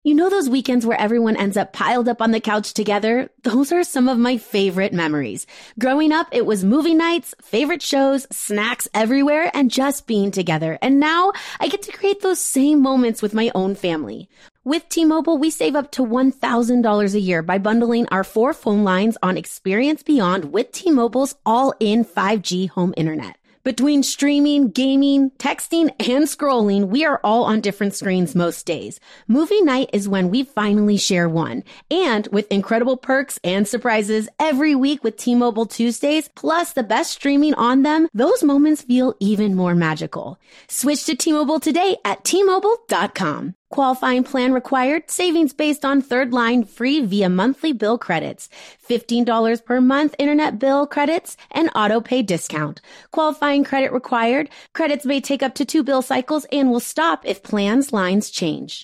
You know those weekends where everyone ends up piled up on the couch together? Those are some of my favorite memories. Growing up, it was movie nights, favorite shows, snacks everywhere, and just being together. And now I get to create those same moments with my own family. With T-Mobile, we save up to $1,000 a year by bundling our 4 phone lines on Experience Beyond with T-Mobile's all-in 5G home internet. Between streaming, gaming, texting, and scrolling, we are all on different screens most days. Movie night is when we finally share one. And with incredible perks and surprises every week with T-Mobile Tuesdays, plus the best streaming on them, those moments feel even more magical. Switch to T-Mobile today at T-Mobile.com. Qualifying plan required. Savings based on third line free via monthly bill credits. $15 per month internet bill credits and auto pay discount. Qualifying credit required. Credits may take up to 2 bill cycles and will stop if plans lines change.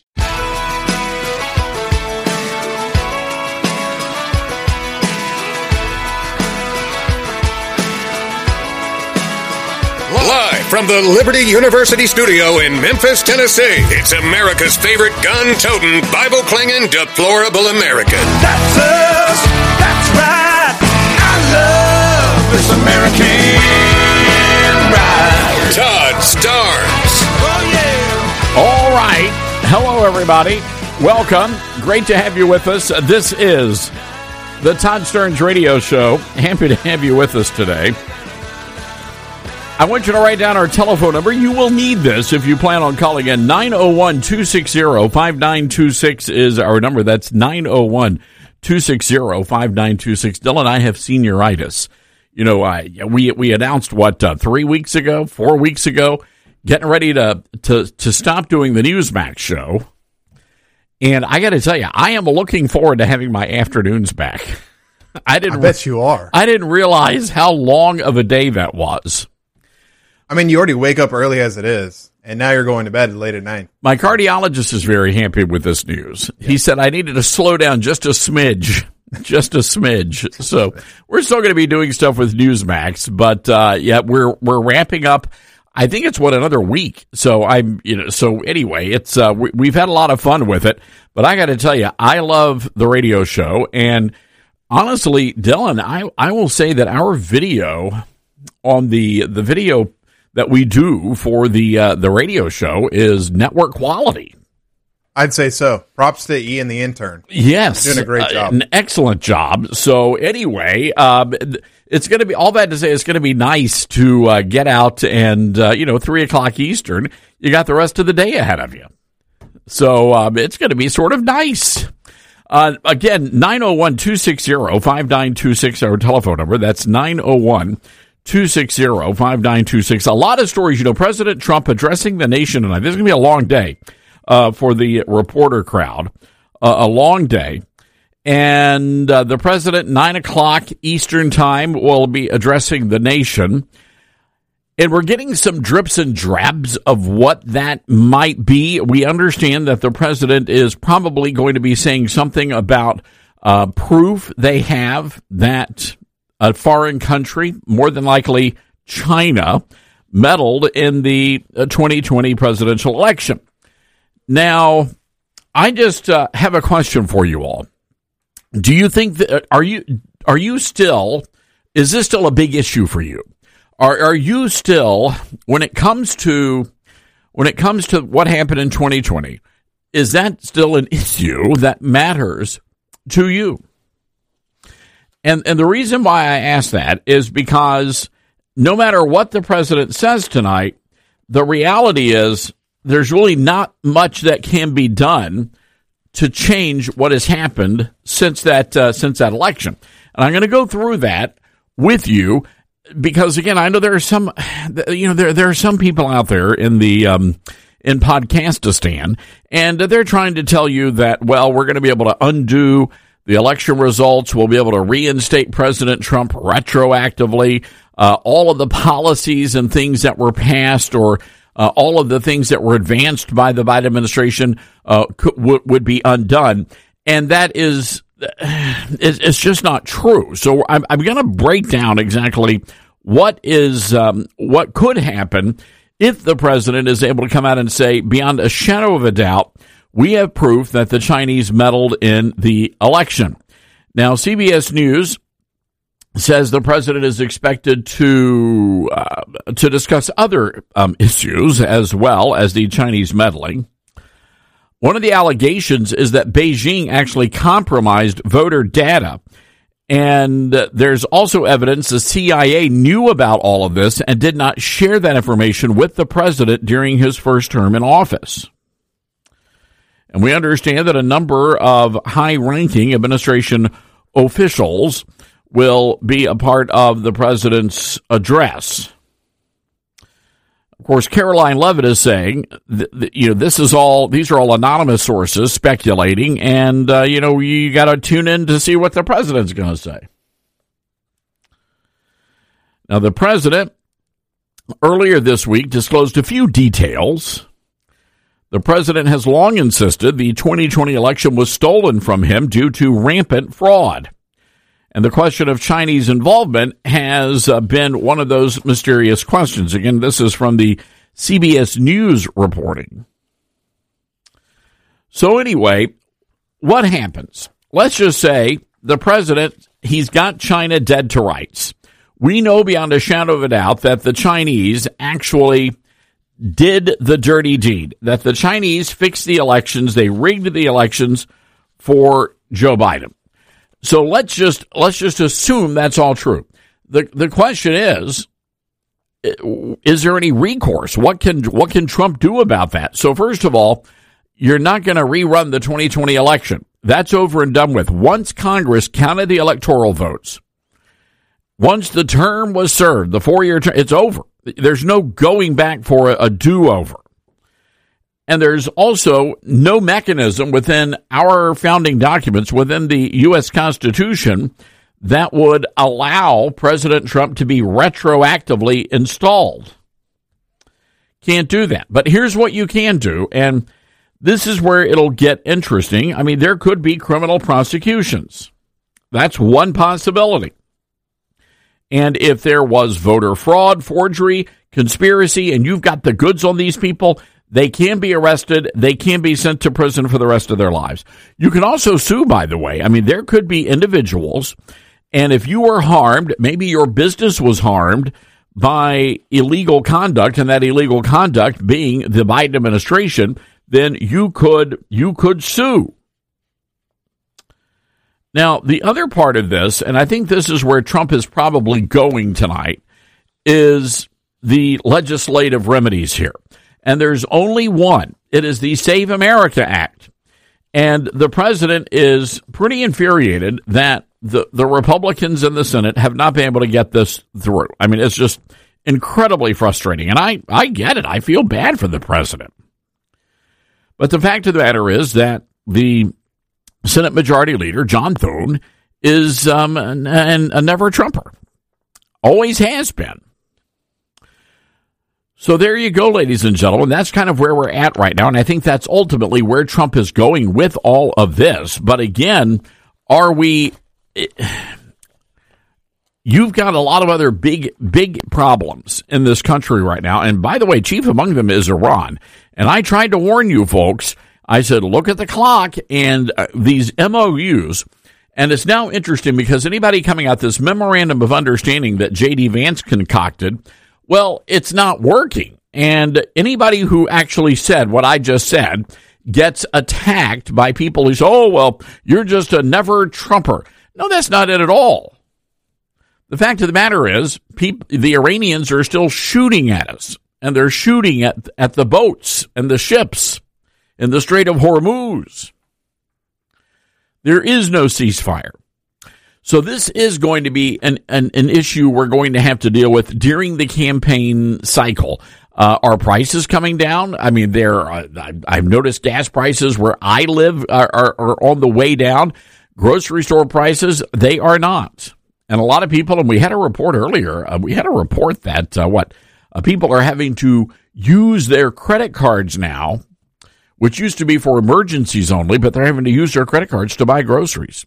Live from the Liberty University studio in Memphis, Tennessee, it's America's favorite gun-toting, Bible-clinging, deplorable American. That's us. That's right. I love this American ride. Todd Starnes. Oh, yeah. All right. Hello, everybody. Welcome. Great to have you with us. This is the Todd Starnes Radio Show. Happy to have you with us today. I want you to write down our telephone number. You will need this if you plan on calling in. 901-260-5926 is our number. That's 901-260-5926. Dylan and I have senioritis. You know, we announced, 3 weeks ago, 4 weeks ago, getting ready to stop doing the Newsmax show. And I got to tell you, I am looking forward to having my afternoons back. I bet you are. I didn't realize how long of a day that was. I mean, you already wake up early as it is, and now you're going to bed late at night. My cardiologist is very happy with this news. Yeah. He said I needed to slow down just a smidge. Just a smidge. So we're still going to be doing stuff with Newsmax, but yeah, we're wrapping up. I think it's another week. So anyway, it's we've had a lot of fun with it, but I got to tell you, I love the radio show, and honestly, Dylan, I will say that our video on the video that we do for the radio show is network quality. I'd say so. Props to E and the intern. Yes. Doing a great job. An excellent job. So anyway, it's going to be, all that to say, it's going to be nice to get out and, 3 o'clock Eastern, you got the rest of the day ahead of you. So it's going to be sort of nice. Again, 901-260-5926, our telephone number. That's 901-260-5926. A lot of stories. President Trump addressing the nation tonight. This is going to be a long day for the reporter crowd. A long day. And the president, 9 o'clock Eastern time, will be addressing the nation. And we're getting some drips and drabs of what that might be. We understand that the president is probably going to be saying something about proof they have that a foreign country, more than likely China, meddled in the 2020 presidential election. Now, I just have a question for you all. Do you think that is this still a big issue for you? Are you still, when it comes to what happened in 2020, is that still an issue that matters to you? And the reason why I ask that is because no matter what the president says tonight, the reality is there's really not much that can be done to change what has happened since that election. And I'm going to go through that with you because, again, I know there are some, there are some people out there in the in Podcastistan, and they're trying to tell you that, well, we're going to be able to undo the election results. We'll be able to reinstate President Trump retroactively. All of the policies and things that were passed, or all of the things that were advanced by the Biden administration, would be undone. And that is, it's just not true. So I'm going to break down exactly what could happen if the president is able to come out and say, beyond a shadow of a doubt, we have proof that the Chinese meddled in the election. Now, CBS News says the president is expected to discuss other issues as well as the Chinese meddling. One of the allegations is that Beijing actually compromised voter data. And there's also evidence the CIA knew about all of this and did not share that information with the president during his first term in office. And we understand that a number of high-ranking administration officials will be a part of the president's address. Of course, Caroline Levitt is saying, these are all anonymous sources speculating, and, you got to tune in to see what the president's going to say. Now, the president earlier this week disclosed a few details. The president has long insisted the 2020 election was stolen from him due to rampant fraud. And the question of Chinese involvement has been one of those mysterious questions. Again, this is from the CBS News reporting. So anyway, what happens? Let's just say the president, he's got China dead to rights. We know beyond a shadow of a doubt that the Chinese actually did the dirty deed, that the Chinese fixed the elections, they rigged the elections for Joe Biden. So let's just assume that's all true. The question is there any recourse? What can Trump do about that? So first of all, you're not going to rerun the 2020 election. That's over and done with. Once Congress counted the electoral votes, once the term was served, the 4-year term, it's over. There's no going back for a do-over. And there's also no mechanism within our founding documents, within the U.S. Constitution, that would allow President Trump to be retroactively installed. Can't do that. But here's what you can do, and this is where it'll get interesting. I mean, there could be criminal prosecutions. That's one possibility. And if there was voter fraud, forgery, conspiracy, and you've got the goods on these people, they can be arrested. They can be sent to prison for the rest of their lives. You can also sue, by the way. I mean, there could be individuals, and if you were harmed, maybe your business was harmed by illegal conduct, and that illegal conduct being the Biden administration, then you could sue. Now, the other part of this, and I think this is where Trump is probably going tonight, is the legislative remedies here. And there's only one. It is the Save America Act. And the president is pretty infuriated that the Republicans in the Senate have not been able to get this through. I mean, it's just incredibly frustrating. And I get it. I feel bad for the president. But the fact of the matter is that the Senate Majority Leader, John Thune, is a never-Trumper. Always has been. So there you go, ladies and gentlemen. That's kind of where we're at right now, and I think that's ultimately where Trump is going with all of this. But again, you've got a lot of other big problems in this country right now, and by the way, chief among them is Iran. And I tried to warn you folks. I said, look at the clock and these MOUs. And it's now interesting because anybody coming out this memorandum of understanding that J.D. Vance concocted, well, it's not working. And anybody who actually said what I just said gets attacked by people who say, oh, well, you're just a never-Trumper. No, that's not it at all. The fact of the matter is, the Iranians are still shooting at us. And they're shooting at the boats and the ships in the Strait of Hormuz. There is no ceasefire. So this is going to be an issue we're going to have to deal with during the campaign cycle. Are prices coming down? I mean, I've noticed gas prices where I live are on the way down. Grocery store prices, they are not. And a lot of people, and we had a report earlier, that people are having to use their credit cards now, which used to be for emergencies only, but they're having to use their credit cards to buy groceries.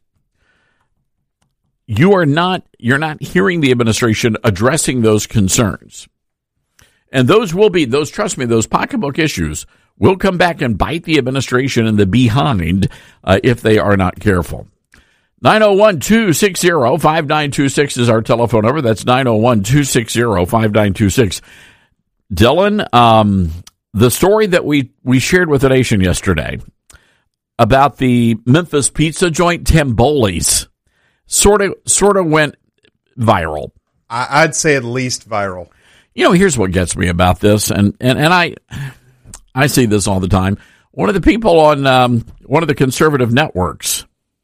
You're not hearing the administration addressing those concerns. And trust me, those pocketbook issues will come back and bite the administration in the behind if they are not careful. 901-260-5926 is our telephone number. That's 901-260-5926. Dylan, the story that we shared with the nation yesterday about the Memphis pizza joint Tamboli's sort of went viral. I'd say at least viral. You know, here's what gets me about this, and I see this all the time. One of the people on one of the conservative networks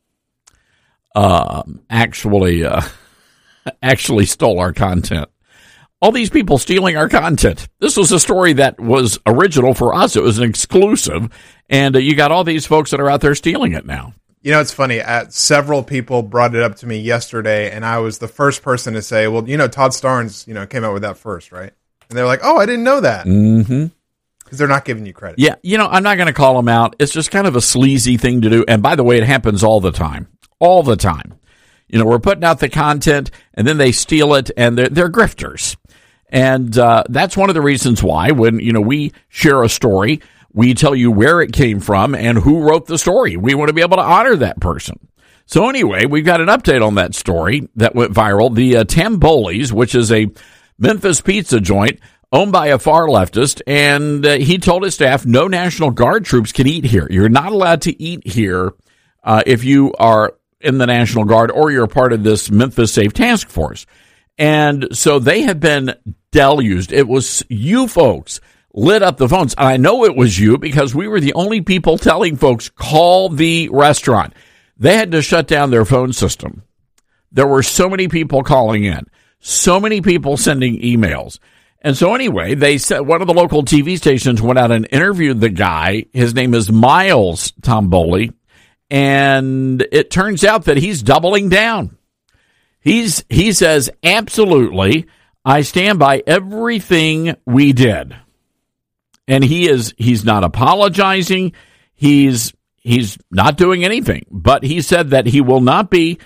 actually stole our content. All these people stealing our content. This was a story that was original for us. It was an exclusive, and you got all these folks that are out there stealing it now. You know, it's funny. Several people brought it up to me yesterday, and I was the first person to say, well, you know, Todd Starnes, came out with that first, right? And they're like, oh, I didn't know that. Mm-hmm. Because they're not giving you credit. Yeah, I'm not going to call them out. It's just kind of a sleazy thing to do. And by the way, it happens all the time. All the time. We're putting out the content, and then they steal it, and they're grifters. And that's one of the reasons why when, we share a story, we tell you where it came from and who wrote the story. We want to be able to honor that person. So anyway, we've got an update on that story that went viral. The Tamboli's, which is a Memphis pizza joint owned by a far leftist, and he told his staff no National Guard troops can eat here. You're not allowed to eat here if you are in the National Guard or you're part of this Memphis Safe Task Force. And so they have been deluged. It was you folks lit up the phones. And I know it was you because we were the only people telling folks, call the restaurant. They had to shut down their phone system. There were so many people calling in, so many people sending emails. And so anyway, they said one of the local TV stations went out and interviewed the guy. His name is Miles Tamboli. And it turns out that he's doubling down. He says, absolutely, I stand by everything we did. And he's not apologizing. He's not doing anything. But he said that he will not be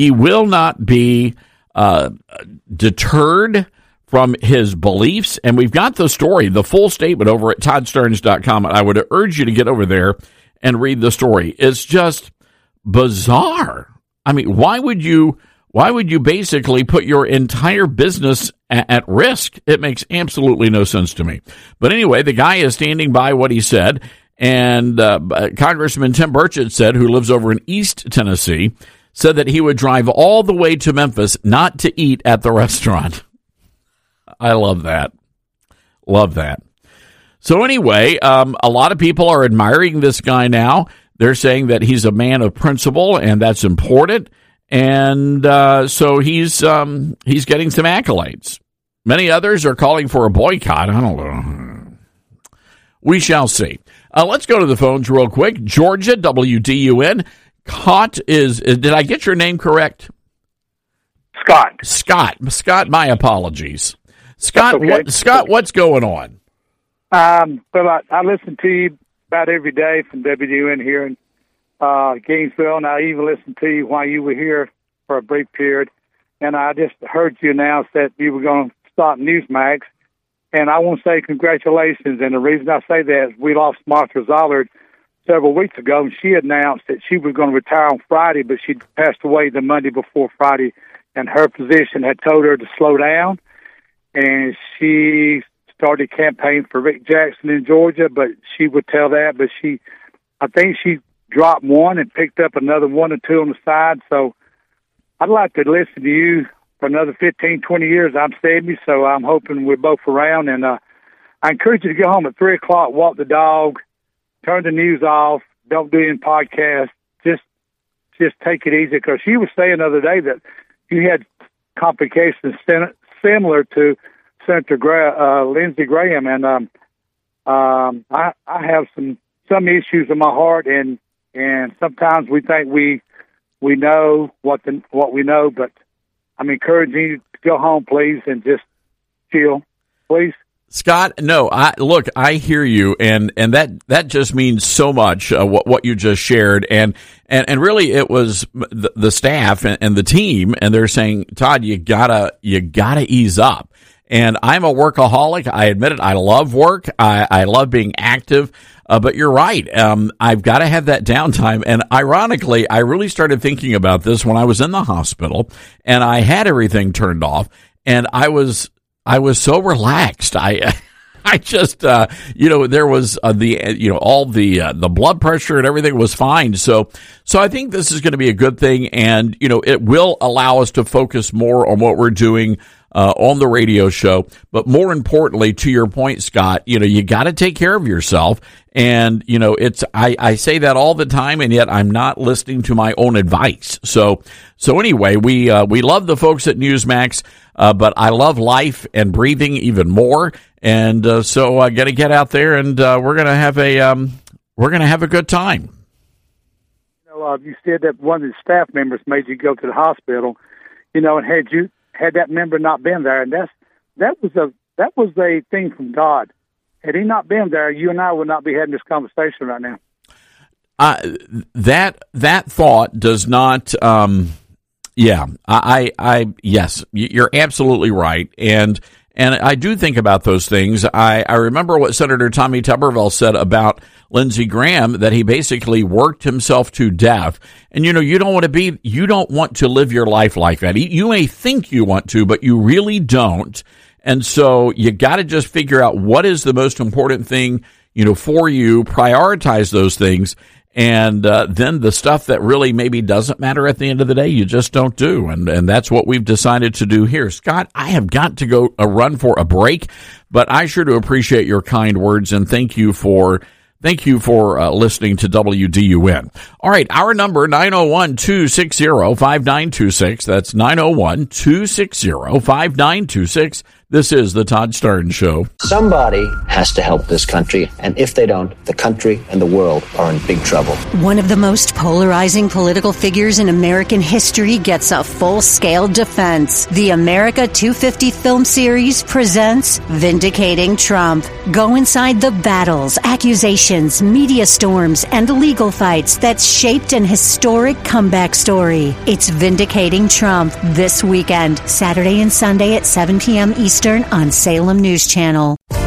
deterred from his beliefs. And we've got the story, the full statement over at ToddStarnes.com. I would urge you to get over there and read the story. It's just bizarre. I mean, why would you basically put your entire business at risk? It makes absolutely no sense to me. But anyway, the guy is standing by what he said. And Congressman Tim Burchett said, who lives over in East Tennessee, said that he would drive all the way to Memphis not to eat at the restaurant. I love that. Love that. So anyway, a lot of people are admiring this guy now. They're saying that he's a man of principle, and that's important. And so he's getting some accolades. Many others are calling for a boycott. I don't know. We shall see. Let's go to the phones real quick. Georgia, WDUN. Did I get your name correct? Scott, my apologies. Scott, okay. What's going on? Well, I listen to you about every day from WDUN here in Gainesville, and I even listened to you while you were here for a brief period. And I just heard you announce that you were going to stop Newsmax. And I want to say congratulations. And the reason I say that is we lost Martha Zollard several weeks ago, and she announced that she was going to retire on Friday, but she passed away the Monday before Friday, and her physician had told her to slow down. And she started campaigning for Rick Jackson in Georgia, but she would tell that. But I think she dropped one and picked up another one or two on the side. So I'd like to listen to you for another 15, 20 years. I'm 70, so I'm hoping we're both around. And I encourage you to go home at 3 o'clock, walk the dog, turn the news off, don't do any podcasts. Just take it easy. Because she was saying the other day that you had complications similar to Senator Lindsey Graham, and I have some issues in my heart, and sometimes we think we know what we know, but I'm encouraging you to go home, please, and just chill, please. Scott, no, I hear you, and that just means so much, what you just shared, and really it was the staff and the team, and they're saying, Todd, you gotta ease up. And I'm a workaholic. I admit it. I love work. I love being active. But you're right. I've got to have that downtime. And ironically, I really started thinking about this when I was in the hospital and I had everything turned off and I was so relaxed. I just, there was all the blood pressure and everything was fine. So I think this is going to be a good thing. And, it will allow us to focus more on what we're doing on the radio show. But more importantly, to your point, Scott, you got to take care of yourself. And, I say that all the time, and yet I'm not listening to my own advice. So anyway, we love the folks at Newsmax, but I love life and breathing even more. And so I got to get out there, and we're gonna have a good time. You said that one of the staff members made you go to the hospital, and had that member not been there, and that was a thing from God. Had he not been there, you and I would not be having this conversation right now. That thought does not. Yes, you're absolutely right, and I do think about those things. I remember what Senator Tommy Tuberville said about Lindsey Graham, that he basically worked himself to death. And you don't want to live your life like that. You may think you want to, but you really don't. And so you got to just figure out what is the most important thing, for you, prioritize those things. And then the stuff that really maybe doesn't matter at the end of the day, you just don't do. And that's what we've decided to do here. Scott, I have got to go run for a break, but I sure do appreciate your kind words, and thank you for listening to WDUN. All right, our number, 901-260-5926. That's 901-260-5926. This is the Todd Starnes Show. Somebody has to help this country, and if they don't, the country and the world are in big trouble. One of the most polarizing political figures in American history gets a full-scale defense. The America 250 film series presents Vindicating Trump. Go inside the battles, accusations, media storms, and legal fights that shaped an historic comeback story. It's Vindicating Trump this weekend, Saturday and Sunday at 7 p.m. Eastern on Salem News Channel. All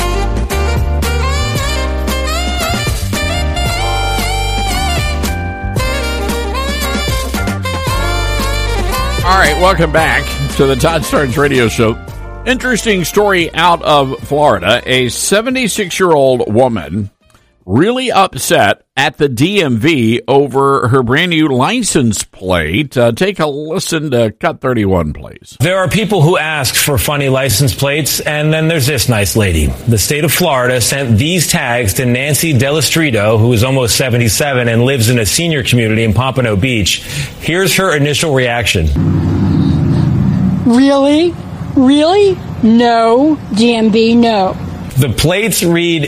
right, welcome back to the Todd Starnes Radio Show. Interesting story out of Florida. A 76-year-old woman really upset at the DMV over her brand new license plate. Take a listen to Cut 31, please. There are people who ask for funny license plates, and then there's this nice lady. The state of Florida sent these tags to Nancy Delestrito, who is almost 77 and lives in a senior community in Pompano Beach. Here's her initial reaction. Really? Really? No. DMV, no. The plates read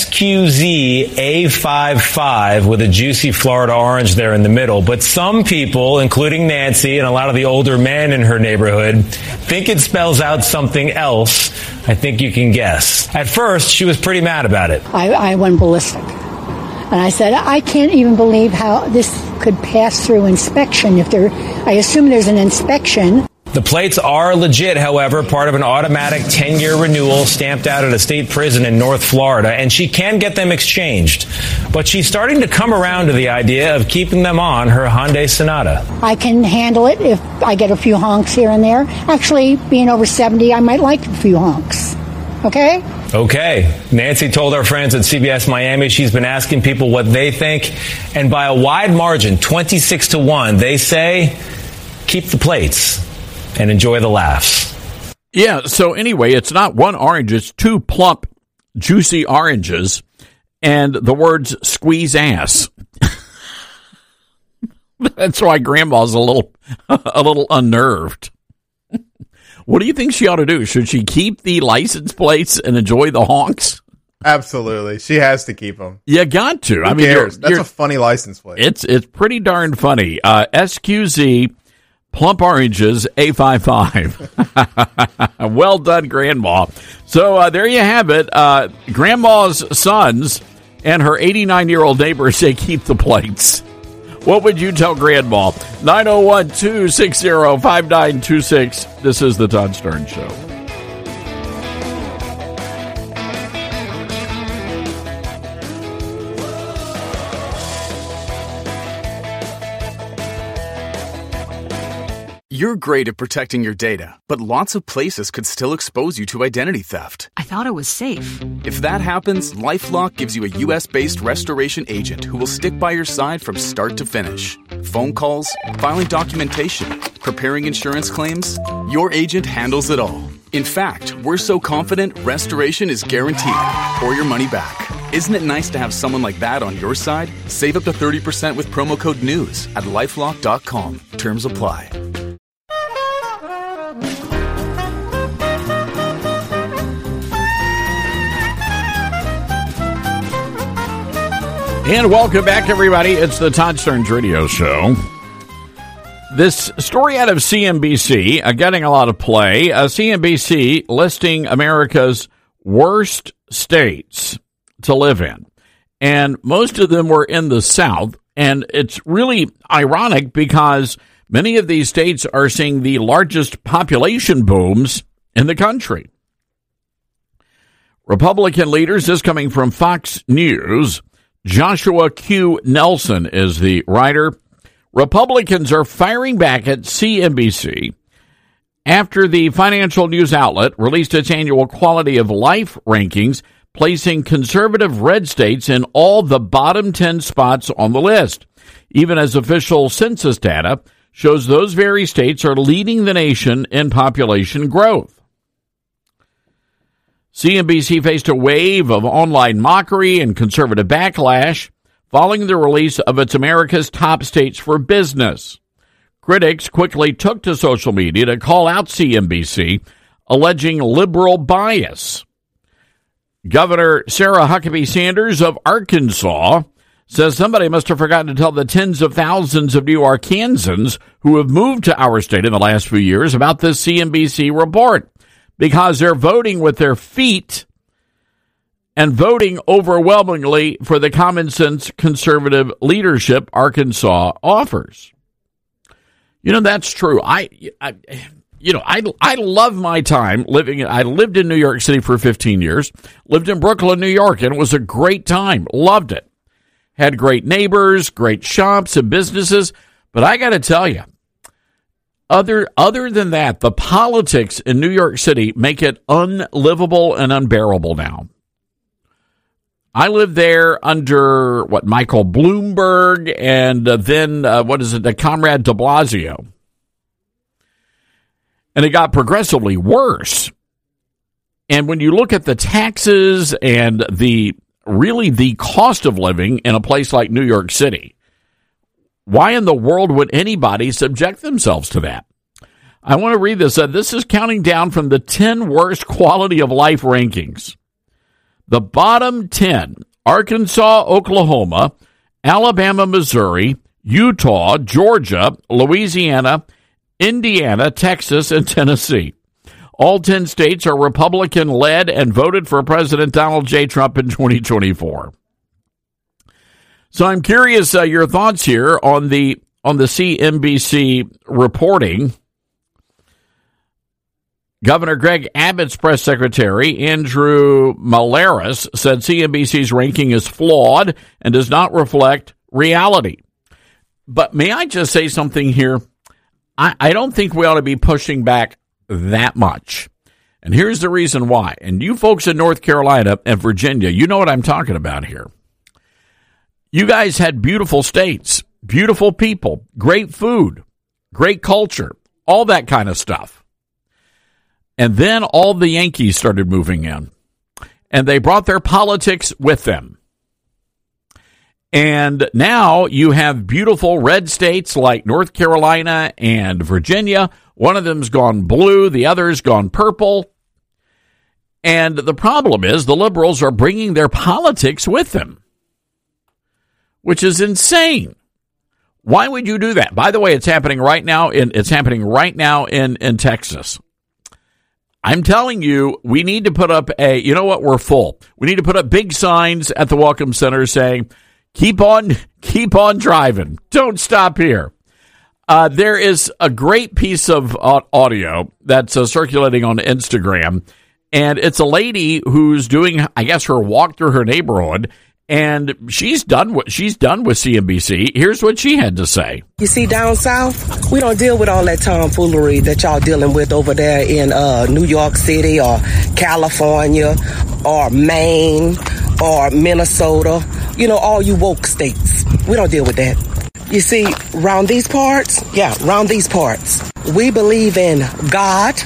SQZ-A55 with a juicy Florida orange there in the middle. But some people, including Nancy and a lot of the older men in her neighborhood, think it spells out something else. I think you can guess. At first, she was pretty mad about it. I went ballistic. And I said, I can't even believe how this could pass through inspection. I assume there's an inspection. The plates are legit, however, part of an automatic 10-year renewal stamped out at a state prison in North Florida, and she can get them exchanged. But she's starting to come around to the idea of keeping them on her Hyundai Sonata. I can handle it if I get a few honks here and there. Actually, being over 70, I might like a few honks. Okay? Okay. Nancy told our friends at CBS Miami she's been asking people what they think, and by a wide margin, 26-1, they say, keep the plates and enjoy the laughs. Yeah, so anyway, it's not one orange, it's two plump, juicy oranges, and the words squeeze ass. That's why Grandma's a little unnerved. What do you think she ought to do? Should she keep the license plates and enjoy the honks? Absolutely. She has to keep them. You got to. Who cares? That's a funny license plate. It's pretty darn funny. SQZ plump oranges, A55. Well done, Grandma. So there you have it. Grandma's sons and her 89-year-old neighbor say keep the plates. What would you tell Grandma? 901-260-5926. This is the Todd Starnes Show. You're great at protecting your data, but lots of places could still expose you to identity theft. I thought it was safe. If that happens, LifeLock gives you a U.S.-based restoration agent who will stick by your side from start to finish. Phone calls, filing documentation, preparing insurance claims, your agent handles it all. In fact, we're so confident restoration is guaranteed or your money back. Isn't it nice to have someone like that on your side? Save up to 30% with promo code NEWS at LifeLock.com. Terms apply. And welcome back, everybody. It's the Todd Stearns Radio Show. This story out of CNBC, getting a lot of play. CNBC listing America's worst states to live in. And most of them were in the South. And it's really ironic because many of these states are seeing the largest population booms in the country. Republican leaders, this coming from Fox News, Joshua Q. Nelson is the writer. Republicans are firing back at CNBC after the financial news outlet released its annual quality of life rankings, placing conservative red states in all the bottom 10 spots on the list, even as official census data shows those very states are leading the nation in population growth. CNBC faced a wave of online mockery and conservative backlash following the release of its America's Top States for Business. Critics quickly took to social media to call out CNBC, alleging liberal bias. Governor Sarah Huckabee Sanders of Arkansas says somebody must have forgotten to tell the tens of thousands of New Yorkans who have moved to our state in the last few years about this CNBC report, because they're voting with their feet and voting overwhelmingly for the common sense conservative leadership Arkansas offers. You know, that's true. I love my time living. I lived in New York City for 15 years, lived in Brooklyn, New York, and it was a great time. Loved it. Had great neighbors, great shops and businesses. But I got to tell you, other than that, the politics in New York City make it unlivable and unbearable now. I lived there under Michael Bloomberg and then Conrad de Blasio. And it got progressively worse. And when you look at the taxes and the cost of living in a place like New York City, why in the world would anybody subject themselves to that? I want to read this. This is counting down from the 10 worst quality of life rankings. The bottom 10: Arkansas, Oklahoma, Alabama, Missouri, Utah, Georgia, Louisiana, Indiana, Texas, and Tennessee. All 10 states are Republican-led and voted for President Donald J. Trump in 2024. So I'm curious your thoughts here on the CNBC reporting. Governor Greg Abbott's press secretary, Andrew Malaris, said CNBC's ranking is flawed and does not reflect reality. But may I just say something here? I don't think we ought to be pushing back that much. And here's the reason why. And you folks in North Carolina and Virginia, you know what I'm talking about here. You guys had beautiful states, beautiful people, great food, great culture, all that kind of stuff. And then all the Yankees started moving in, and they brought their politics with them. And now you have beautiful red states like North Carolina and Virginia. One of them's gone blue, the other's gone purple. And the problem is the liberals are bringing their politics with them, which is insane. Why would you do that? By the way, it's happening right now in Texas. I'm telling you, we need to put up we're full. We need to put up big signs at the Welcome Center saying, keep on driving. Don't stop here. There is a great piece of audio that's circulating on Instagram, and it's a lady who's doing, I guess, her walk through her neighborhood, And she's done with CNBC. Here's what she had to say. You see, down south, we don't deal with all that tomfoolery that y'all dealing with over there in New York City or California or Maine or Minnesota. You know, all you woke states. We don't deal with that. You see, round these parts, we believe in God,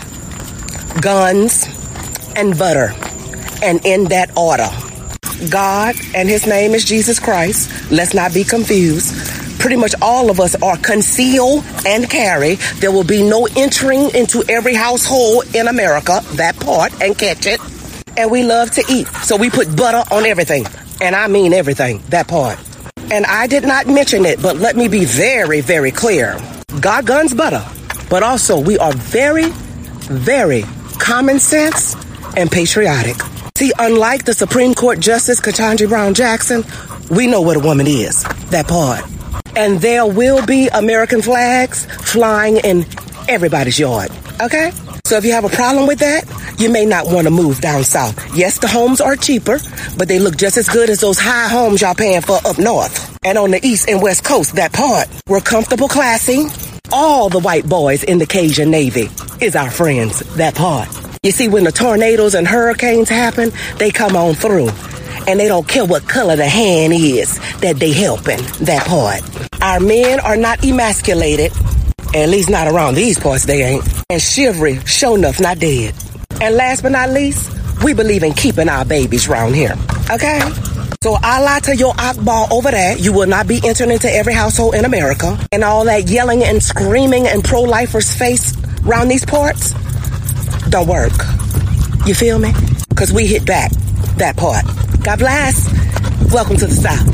guns, and butter. And in that order. God, and his name is Jesus Christ. Let's not be confused. Pretty much all of us are conceal and carry. There will be no entering into every household in America, that part, and catch it. And we love to eat. So we put butter on everything. And I mean everything, that part. And I did not mention it, but let me be very, very clear. God, guns, butter. But also we are very, very common sense and patriotic. See, unlike the Supreme Court Justice Ketanji Brown Jackson, we know what a woman is, that part. And there will be American flags flying in everybody's yard, okay? So if you have a problem with that, you may not want to move down south. Yes, the homes are cheaper, but they look just as good as those high homes y'all paying for up north. And on the east and west coast, that part, we're comfortable, classy. All the white boys in the Cajun Navy is our friends, that part. You see, when the tornadoes and hurricanes happen, they come on through. And they don't care what color the hand is that they helping, that part. Our men are not emasculated. At least not around these parts they ain't. And chivalry, sure enough, not dead. And last but not least, we believe in keeping our babies around here. Okay? So Allah to your Akbar over there, you will not be entering into every household in America. And all that yelling and screaming and pro-lifers face around these parts don't work. You feel me? Because we hit back, that part. God bless. Welcome to the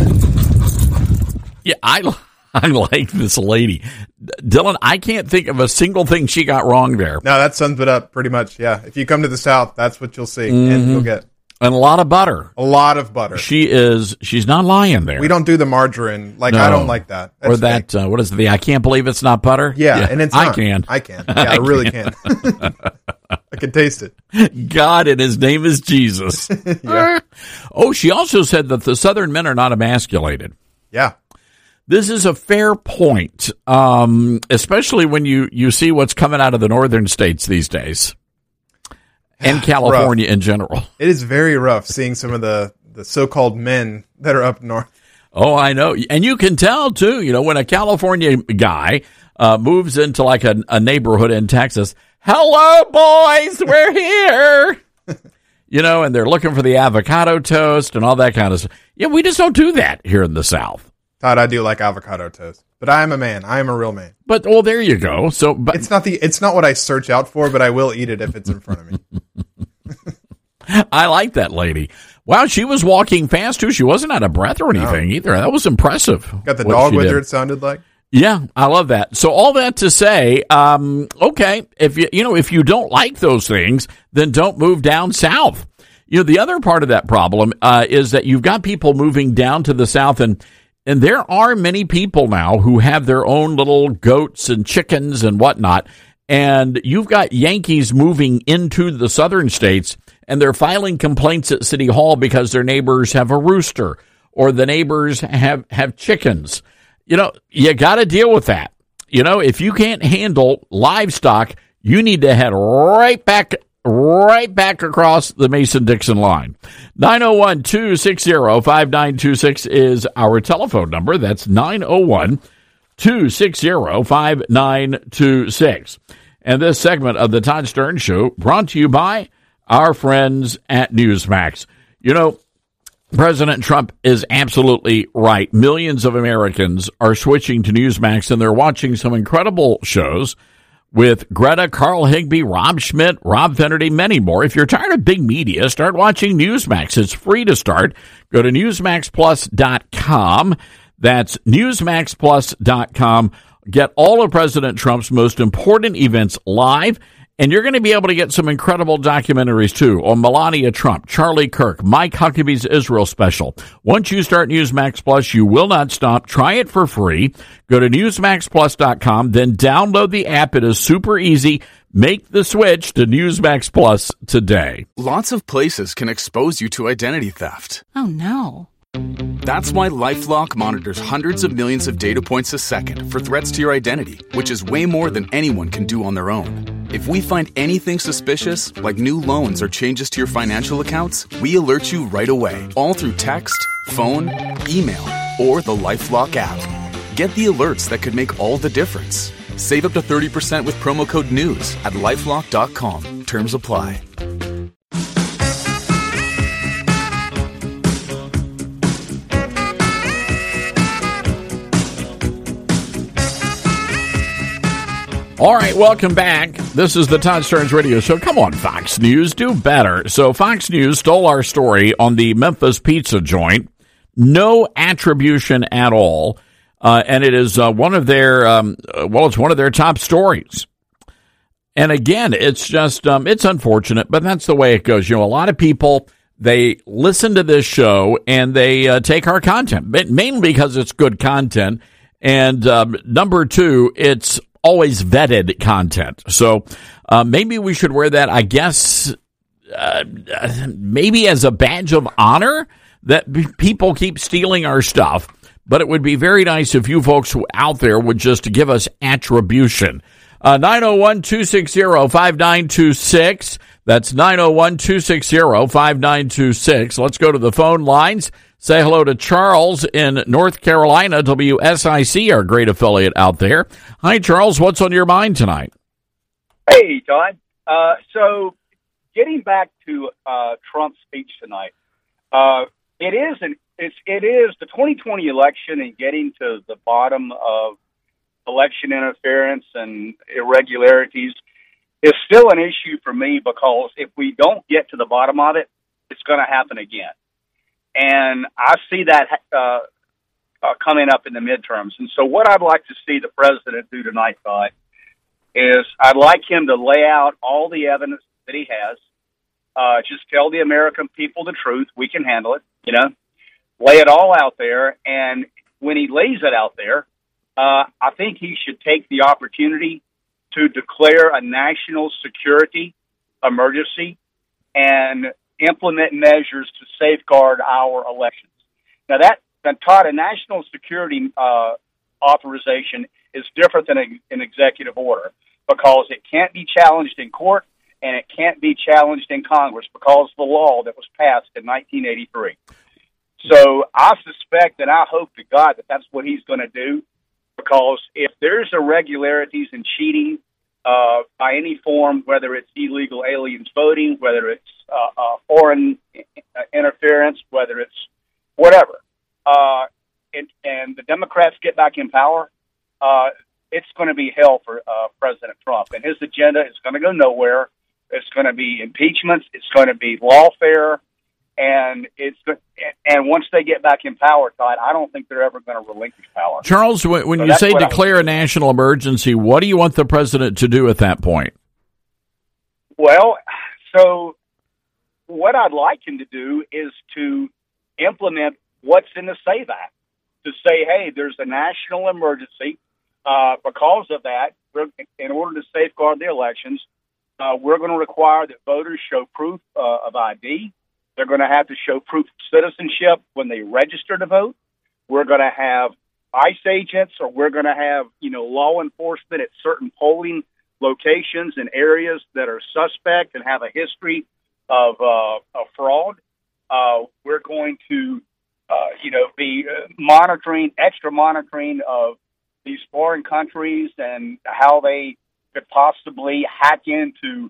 South. Yeah, I like this lady. Dylan, I can't think of a single thing she got wrong there. No, that sums it up pretty much, yeah. If you come to the South, that's what you'll see, and you'll get. And a lot of butter. A lot of butter. She's not lying there. We don't do the margarine. Like, no. I don't like that. That's or that, what is the, I can't believe it's not butter? Yeah, and it's not. I can. Yeah, I really can. I can taste it. God, and his name is Jesus. Yeah. Oh, she also said that the Southern men are not emasculated. Yeah. This is a fair point, especially when you see what's coming out of the northern states these days. And California in general. It is very rough seeing some of the so-called men that are up north. Oh, I know. And you can tell, too, when a California guy moves into like a neighborhood in Texas, hello, boys, we're here. And they're looking for the avocado toast and all that kind of stuff. Yeah, we just don't do that here in the South. Todd, I do like avocado toast. But I am a man. I am a real man. But there you go. So, but it's not what I search out for, but I will eat it if it's in front of me. I like that lady. Wow, she was walking fast too. She wasn't out of breath or anything either. That was impressive. Got the dog with her, it sounded like. Yeah, I love that. So all that to say, okay, if you don't like those things, then don't move down south. The other part of that problem is that you've got people moving down to the south, and there are many people now who have their own little goats and chickens and whatnot. And you've got Yankees moving into the southern states, and they're filing complaints at City Hall because their neighbors have a rooster or the neighbors have chickens. You got to deal with that. If you can't handle livestock, you need to head right back across the Mason-Dixon line. 901-260-5926 is our telephone number. That's 901-260-5926. And this segment of the Todd Stern Show brought to you by our friends at Newsmax. President Trump is absolutely right. Millions of Americans are switching to Newsmax, and they're watching some incredible shows with Greta, Carl Higbie, Rob Schmidt, Rob Finnerty, many more. If you're tired of big media, start watching Newsmax. It's free to start. Go to NewsmaxPlus.com. That's NewsmaxPlus.com. Get all of President Trump's most important events live, and you're going to be able to get some incredible documentaries, too, on Melania Trump, Charlie Kirk, Mike Huckabee's Israel special. Once you start Newsmax Plus, you will not stop. Try it for free. Go to NewsmaxPlus.com, then download the app. It is super easy. Make the switch to Newsmax Plus today. Lots of places can expose you to identity theft. Oh, no. That's why LifeLock monitors hundreds of millions of data points a second for threats to your identity, which is way more than anyone can do on their own. If we find anything suspicious, like new loans or changes to your financial accounts, we alert you right away, all through text, phone, email, or the LifeLock app. Get the alerts that could make all the difference. Save up to 30% with promo code NEWS at LifeLock.com. Terms apply. All right, welcome back. This is the Todd Starnes Radio Show. Come on, Fox News, do better. So Fox News stole our story on the Memphis pizza joint. No attribution at all. And it is one of their, it's one of their top stories. And again, it's just, it's unfortunate, but that's the way it goes. You know, a lot of people, they listen to this show and they take our content, mainly because it's good content. And number two, it's always vetted content. So maybe we should wear that, I guess, maybe as a badge of honor that people keep stealing our stuff. But it would be very nice if you folks out there would just give us attribution. 901-260-5926. That's 901-260-5926. Let's go to the phone lines. Say hello to Charles in North Carolina, WSIC, our great affiliate out there. Hi, Charles. What's on your mind tonight? Hey, Todd. So getting back to Trump's speech tonight, it is the 2020 election and getting to the bottom of election interference and irregularities is still an issue for me, because if we don't get to the bottom of it, it's going to happen again. And I see that coming up in the midterms. And so what I'd like to see the president do tonight, Todd, is I'd like him to lay out all the evidence that he has. Just tell the American people the truth. We can handle it, you know. Lay it all out there. And when he lays it out there, I think he should take the opportunity to declare a national security emergency and implement measures to safeguard our elections. Now, Todd, a national security authorization is different than an executive order, because it can't be challenged in court and it can't be challenged in Congress because of the law that was passed in 1983. So I suspect and I hope to God that that's what he's going to do, because if there's irregularities and cheating by any form, whether it's illegal aliens voting, whether it's foreign interference, whether it's whatever, and the Democrats get back in power, it's going to be hell for President Trump. And his agenda is going to go nowhere. It's going to be impeachments. It's going to be lawfare. And once they get back in power, Todd, I don't think they're ever going to relinquish power. Charles, when you say declare a national emergency, what do you want the president to do at that point? Well, so what I'd like him to do is to implement what's in the SAVE Act, to say, hey, there's a national emergency. Because of that, in order to safeguard the elections, we're going to require that voters show proof of ID. They're going to have to show proof of citizenship when they register to vote. We're going to have ICE agents, or we're going to have, law enforcement at certain polling locations in areas that are suspect and have a history of fraud. We're going to, be extra monitoring of these foreign countries and how they could possibly hack into,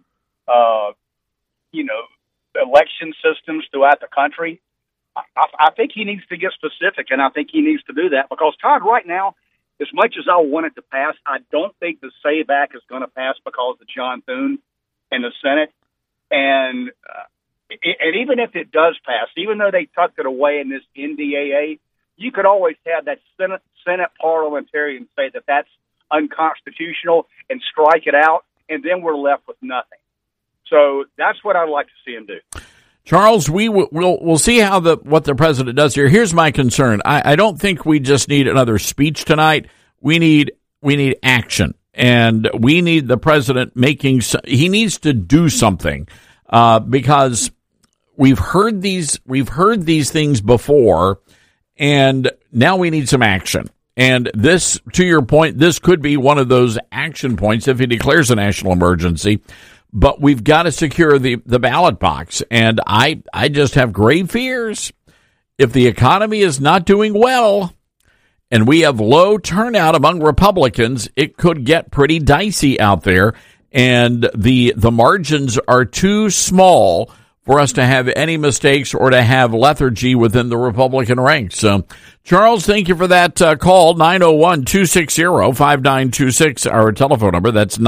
election systems throughout the country. I think he needs to get specific, and I think he needs to do that, because, Todd, right now, as much as I want it to pass, I don't think the SAVE Act is going to pass because of John Thune and the Senate. And even if it does pass, even though they tucked it away in this NDAA, you could always have that Senate parliamentarian say that that's unconstitutional and strike it out, and then we're left with nothing. So that's what I'd like to see him do. Charles, we'll see what the president does here. Here's my concern. I don't think we just need another speech tonight. We need action, and we need the president he needs to do something, because we've heard these things before, And now we need some action. And this, to your point, this could be one of those action points if he declares a national emergency. But we've got to secure the ballot box. And I just have grave fears. If the economy is not doing well and we have low turnout among Republicans, it could get pretty dicey out there. And the margins are too small for us to have any mistakes or to have lethargy within the Republican ranks. So, Charles, thank you for that call. 901-260-5926, our telephone number. That's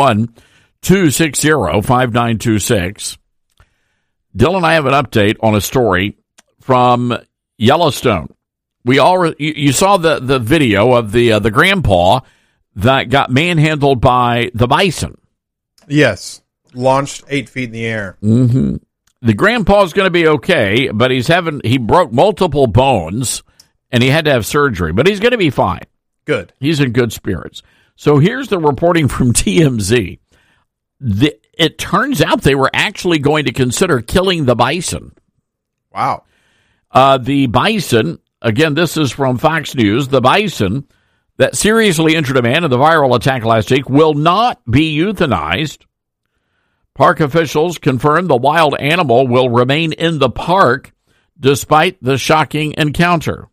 901-260-5926. Dylan and I have an update on a story from Yellowstone. You saw the video of the grandpa that got manhandled by the bison. Yes, launched 8 feet in the air. Mm-hmm. The grandpa's going to be okay, but he broke multiple bones, and he had to have surgery, but he's going to be fine. Good. He's in good spirits. So here's the reporting from TMZ. It turns out they were actually going to consider killing the bison. Wow. The bison, again, this is from Fox News, the bison that seriously injured a man in the viral attack last week will not be euthanized. Park officials confirmed the wild animal will remain in the park despite the shocking encounter.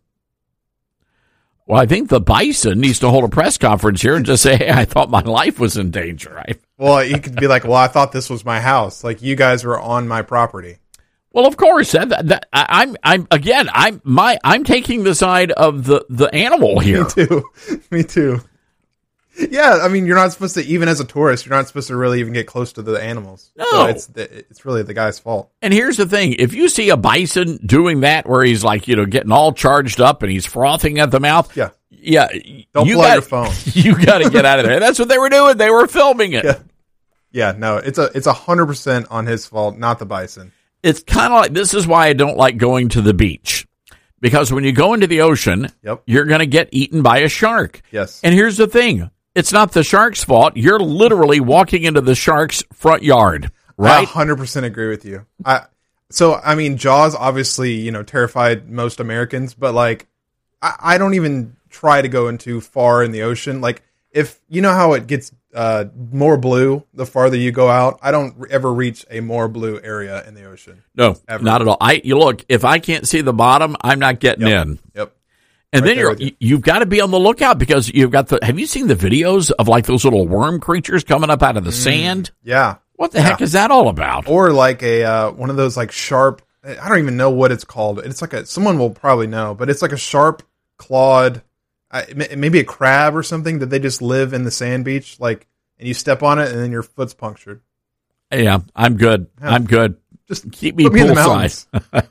Well, I think the bison needs to hold a press conference here and just say, hey, I thought my life was in danger. Well, he could be like, well, I thought this was my house. Like, you guys were on my property. Well, of course. I'm taking the side of the animal here. Me too. Yeah, I mean, you're not supposed to, even as a tourist, you're not supposed to really even get close to the animals. No. So it's really the guy's fault. And here's the thing. If you see a bison doing that where he's like, getting all charged up and he's frothing at the mouth. Yeah. Don't pull out your phone. You got to get out of there. That's what they were doing. They were filming it. Yeah, no, it's 100% on his fault, not the bison. It's kind of like, this is why I don't like going to the beach. Because when you go into the ocean, you're going to get eaten by a shark. Yes. And here's the thing. It's not the shark's fault. You're literally walking into the shark's front yard, right? I 100% agree with you. I mean, Jaws obviously, terrified most Americans, but like, I don't even try to go into far in the ocean. Like, if you know how it gets more blue the farther you go out, I don't ever reach a more blue area in the ocean. No, ever. Not at all. You look, if I can't see the bottom, I'm not getting in. Yep. And then you've got to be on the lookout because you've got have you seen the videos of like those little worm creatures coming up out of the sand? Yeah. What the heck is that all about? Or like a one of those like sharp, I don't even know what it's called. It's like someone will probably know, but it's like a sharp clawed, maybe a crab or something that they just live in the sand beach, like, and you step on it and then your foot's punctured. Yeah, I'm good. Yeah. I'm good. Just keep me poolside.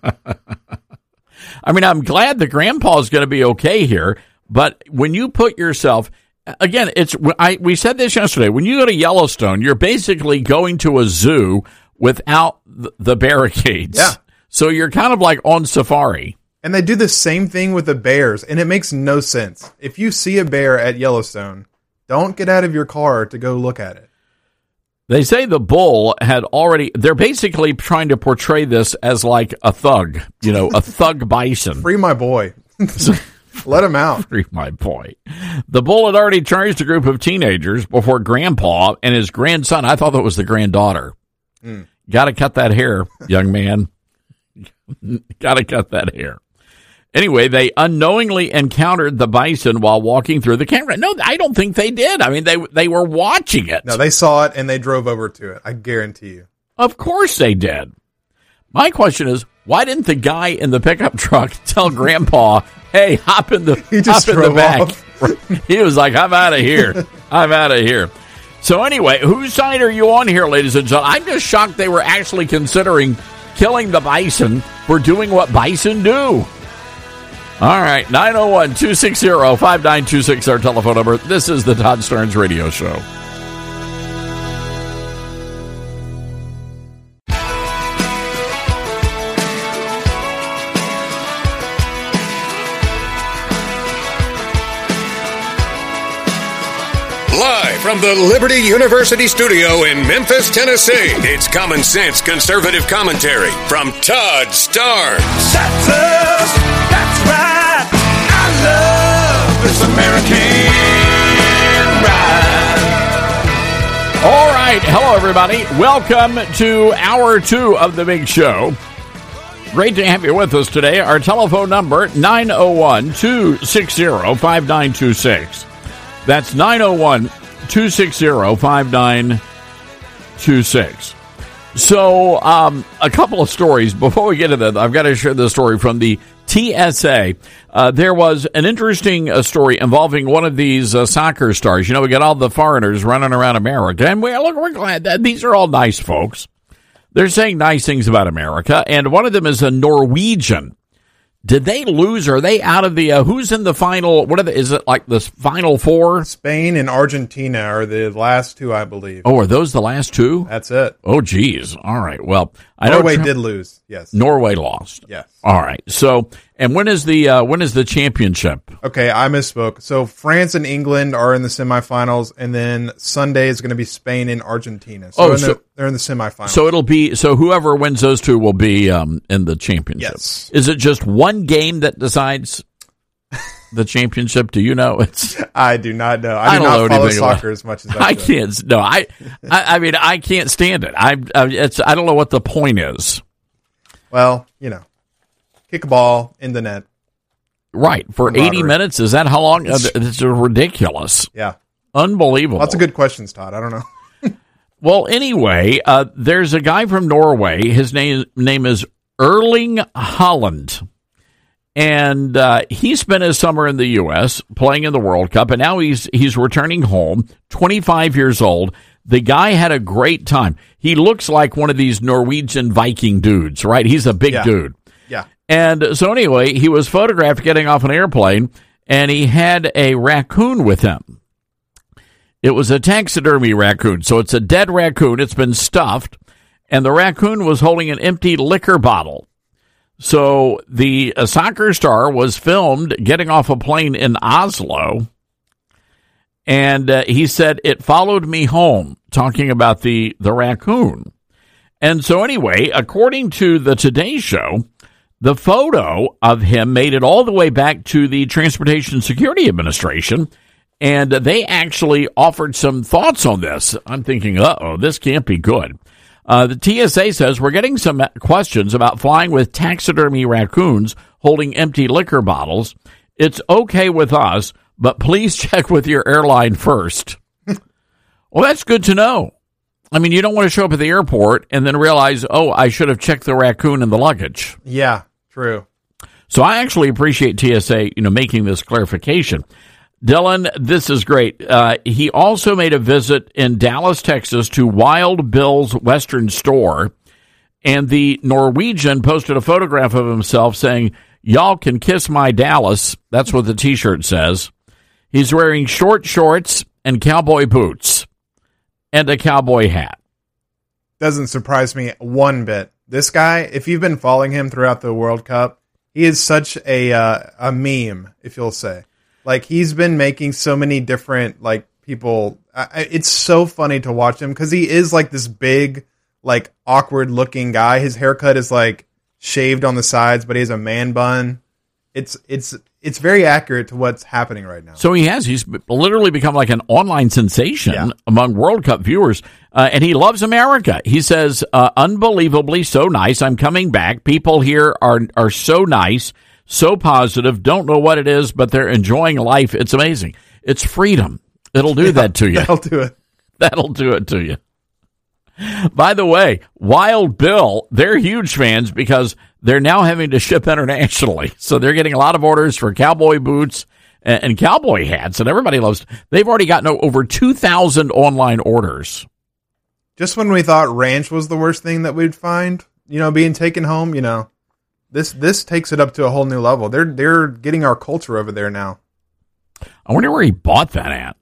I mean, I'm glad the grandpa's going to be okay here, but when you put yourself, again, we said this yesterday, when you go to Yellowstone, you're basically going to a zoo without the barricades. Yeah. So you're kind of like on safari. And they do the same thing with the bears, and it makes no sense. If you see a bear at Yellowstone, don't get out of your car to go look at it. They say the bull they're basically trying to portray this as like a thug, a thug bison. Free my boy. Let him out. Free my boy. The bull had already charged a group of teenagers before Grandpa and his grandson. I thought that was the granddaughter. Got to cut that hair, young man. Got to cut that hair. Anyway, they unknowingly encountered the bison while walking through the camera. No, I don't think they did. I mean, they were watching it. No, they saw it and they drove over to it. I guarantee you. Of course they did. My question is, why didn't the guy in the pickup truck tell Grandpa, hey, hop in the back? Off. He was like, I'm out of here. I'm out of here. So anyway, whose side are you on here, ladies and gentlemen? I'm just shocked they were actually considering killing the bison for doing what bison do. All right, 901-260-5926, our telephone number. This is the Todd Starnes Radio Show. Live from the Liberty University studio in Memphis, Tennessee, it's Common Sense Conservative Commentary from Todd Starnes. That's us. That's right. American ride. All right. Hello, everybody. Welcome to Hour 2 of the Big Show. Great to have you with us today. Our telephone number, 901-260-5926. That's 901-260-5926. So, a couple of stories. Before we get to that, I've got to share this story from the TSA. There was an interesting story involving one of these soccer stars. You know, we got all the foreigners running around America, and we're glad that these are all nice folks. They're saying nice things about America, and one of them is a Norwegian. Did they lose? Are they out of the, who's in the final, is it like the final four? Spain and Argentina are the last two, I believe. Oh, are those the last two? That's it. Oh, geez. All right. Well, Norway did lose. Yes. Norway lost. Yes. All right. So, and when is the championship? Okay, I misspoke. So France and England are in the semifinals, and then Sunday is going to be Spain and Argentina. So, they're in the semifinals. So whoever wins those two will be in the championship. Yes. Is it just one game that decides the championship? Do you know? I do not know. I do not follow soccer as much as I can't. No, I mean, I can't stand it. I don't know what the point is. Well, you know, kick a ball in the net. Right. For 80 minutes? Is that how long? It's ridiculous. Yeah. Unbelievable. Lots of good questions, Todd. I don't know. Well, anyway, there's a guy from Norway. His name is Erling Haaland. And he spent his summer in the U.S. playing in the World Cup, and now he's returning home, 25 years old. The guy had a great time. He looks like one of these Norwegian Viking dudes, right? He's a big dude. Yeah. And so anyway, he was photographed getting off an airplane, and he had a raccoon with him. It was a taxidermy raccoon, so it's a dead raccoon. It's been stuffed, and the raccoon was holding an empty liquor bottle. So the soccer star was filmed getting off a plane in Oslo, and he said, it followed me home, talking about the raccoon. And so anyway, according to the Today Show, the photo of him made it all the way back to the Transportation Security Administration, and they actually offered some thoughts on this. I'm thinking, this can't be good. The TSA says we're getting some questions about flying with taxidermy raccoons holding empty liquor bottles. It's okay with us, but please check with your airline first. Well, that's good to know. I mean, you don't want to show up at the airport and then realize, I should have checked the raccoon in the luggage. Yeah, true. So I actually appreciate TSA, making this clarification. Dylan, this is great. He also made a visit in Dallas, Texas to Wild Bill's Western Store, and the Norwegian posted a photograph of himself saying, "Y'all can kiss my Dallas." That's what the T-shirt says. He's wearing short shorts and cowboy boots and a cowboy hat. Doesn't surprise me one bit. This guy, if you've been following him throughout the World Cup, he is such a meme, if you'll say. Like, he's been making so many different, people. It's so funny to watch him because he is, this big, awkward-looking guy. His haircut is, shaved on the sides, but he has a man bun. It's very accurate to what's happening right now. So he's literally become like an online sensation among World Cup viewers, and he loves America. He says, unbelievably so nice. I'm coming back. People here are so nice, so positive. Don't know what it is, but they're enjoying life. It's amazing. It's freedom. It'll do that to you. That'll do it. That'll do it to you. By the way, Wild Bill, they're huge fans because they're now having to ship internationally. So they're getting a lot of orders for cowboy boots and cowboy hats, and everybody loves. They've already gotten over 2,000 online orders. Just when we thought ranch was the worst thing that we'd find, being taken home, this takes it up to a whole new level. They're getting our culture over there now. I wonder where he bought that at.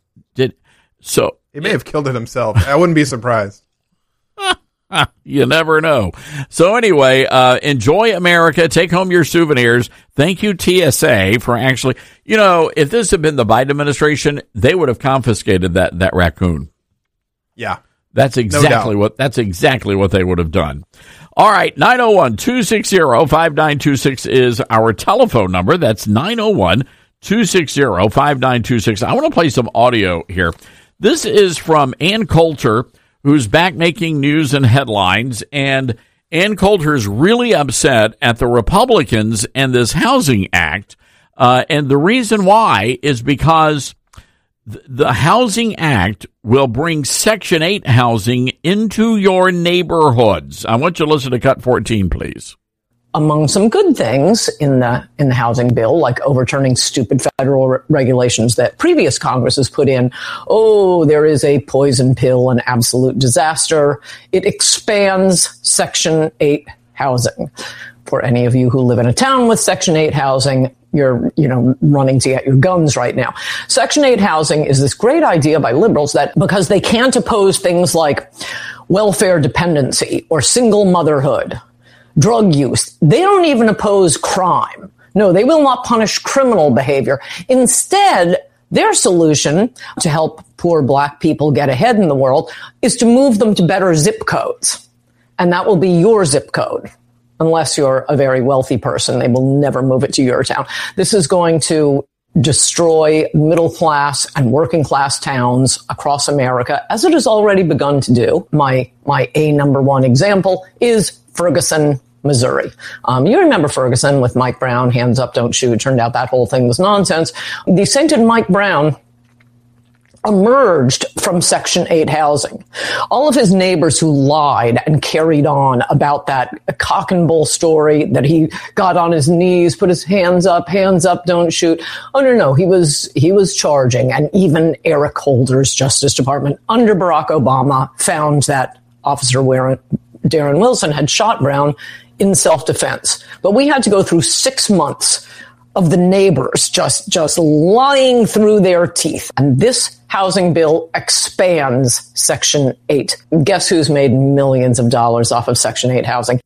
He may have killed it himself. I wouldn't be surprised. You never know. So anyway, enjoy America. Take home your souvenirs. Thank you, TSA, for actually, if this had been the Biden administration, they would have confiscated that raccoon. Yeah. That's exactly what they would have done. All right, 901-260-5926 is our telephone number. That's 901 260-5926. I want to play some audio here. This is from Ann Coulter, who's back making news and headlines, and Ann Coulter's really upset at the Republicans and this Housing Act. And the reason why is because the Housing Act will bring Section 8 housing into your neighborhoods. I want you to listen to Cut 14, please. Among some good things in the housing bill, like overturning stupid federal regulations that previous Congresses put in, there is a poison pill, an absolute disaster. It expands Section 8 housing. For any of you who live in a town with Section 8 housing, you're, running to get your guns right now. Section 8 housing is this great idea by liberals that because they can't oppose things like welfare dependency or single motherhood, drug use, they don't even oppose crime. No, they will not punish criminal behavior. Instead, their solution to help poor black people get ahead in the world is to move them to better zip codes. And that will be your zip code. Unless you're a very wealthy person, they will never move it to your town. This is going to destroy middle class and working class towns across America, as it has already begun to do. My number one example is Ferguson, Missouri. You remember Ferguson with Mike Brown, hands up, don't shoot. Turned out that whole thing was nonsense. The sainted Mike Brown emerged from Section 8 housing. All of his neighbors who lied and carried on about that cock and bull story that he got on his knees, put his hands up, don't shoot. Oh, no, he was charging. And even Eric Holder's Justice Department under Barack Obama found that Officer Darren Wilson had shot Brown in self-defense. But we had to go through 6 months of the neighbors just lying through their teeth. And this housing bill expands Section 8. Guess who's made millions of dollars off of Section 8 housing?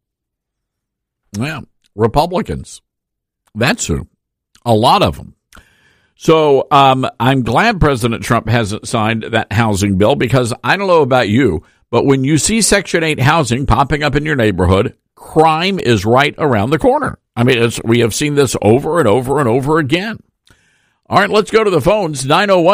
Well, Republicans. That's who. A lot of them. So I'm glad President Trump hasn't signed that housing bill because I don't know about you, but when you see Section 8 housing popping up in your neighborhood, crime is right around the corner. I mean, we have seen this over and over and over again. All right, let's go to the phones.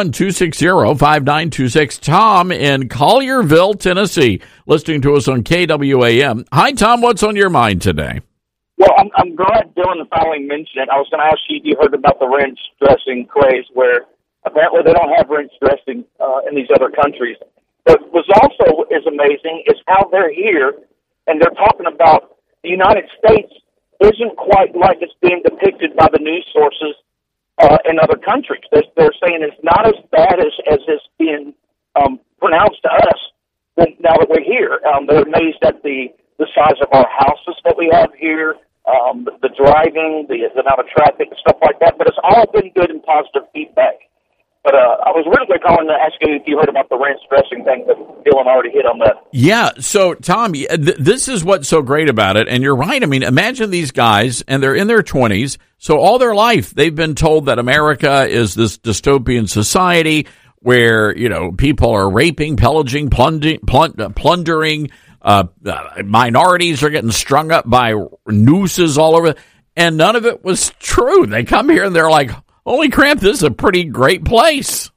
901-260-5926. Tom in Collierville, Tennessee, listening to us on KWAM. Hi, Tom. What's on your mind today? Well, I'm glad Dylan finally mentioned it. I was going to ask you if you heard about the ranch dressing craze, where apparently they don't have ranch dressing in these other countries. But what also is amazing is how they're here, and they're talking about the United States isn't quite like it's being depicted by the news sources in other countries. They're saying it's not as bad as it's being pronounced to us now that we're here. They're amazed at the size of our houses that we have here, the driving, the amount of traffic and stuff like that. But it's all been good and positive feedback. But I was really calling to ask you if you heard about the ranch dressing thing, but Dylan already hit on that. Yeah, so, Tom, this is what's so great about it, and you're right. I mean, imagine these guys, and they're in their 20s, so all their life they've been told that America is this dystopian society where, people are raping, pillaging, plundering, minorities are getting strung up by nooses all over, and none of it was true. They come here, and they're like, holy crap, this is a pretty great place.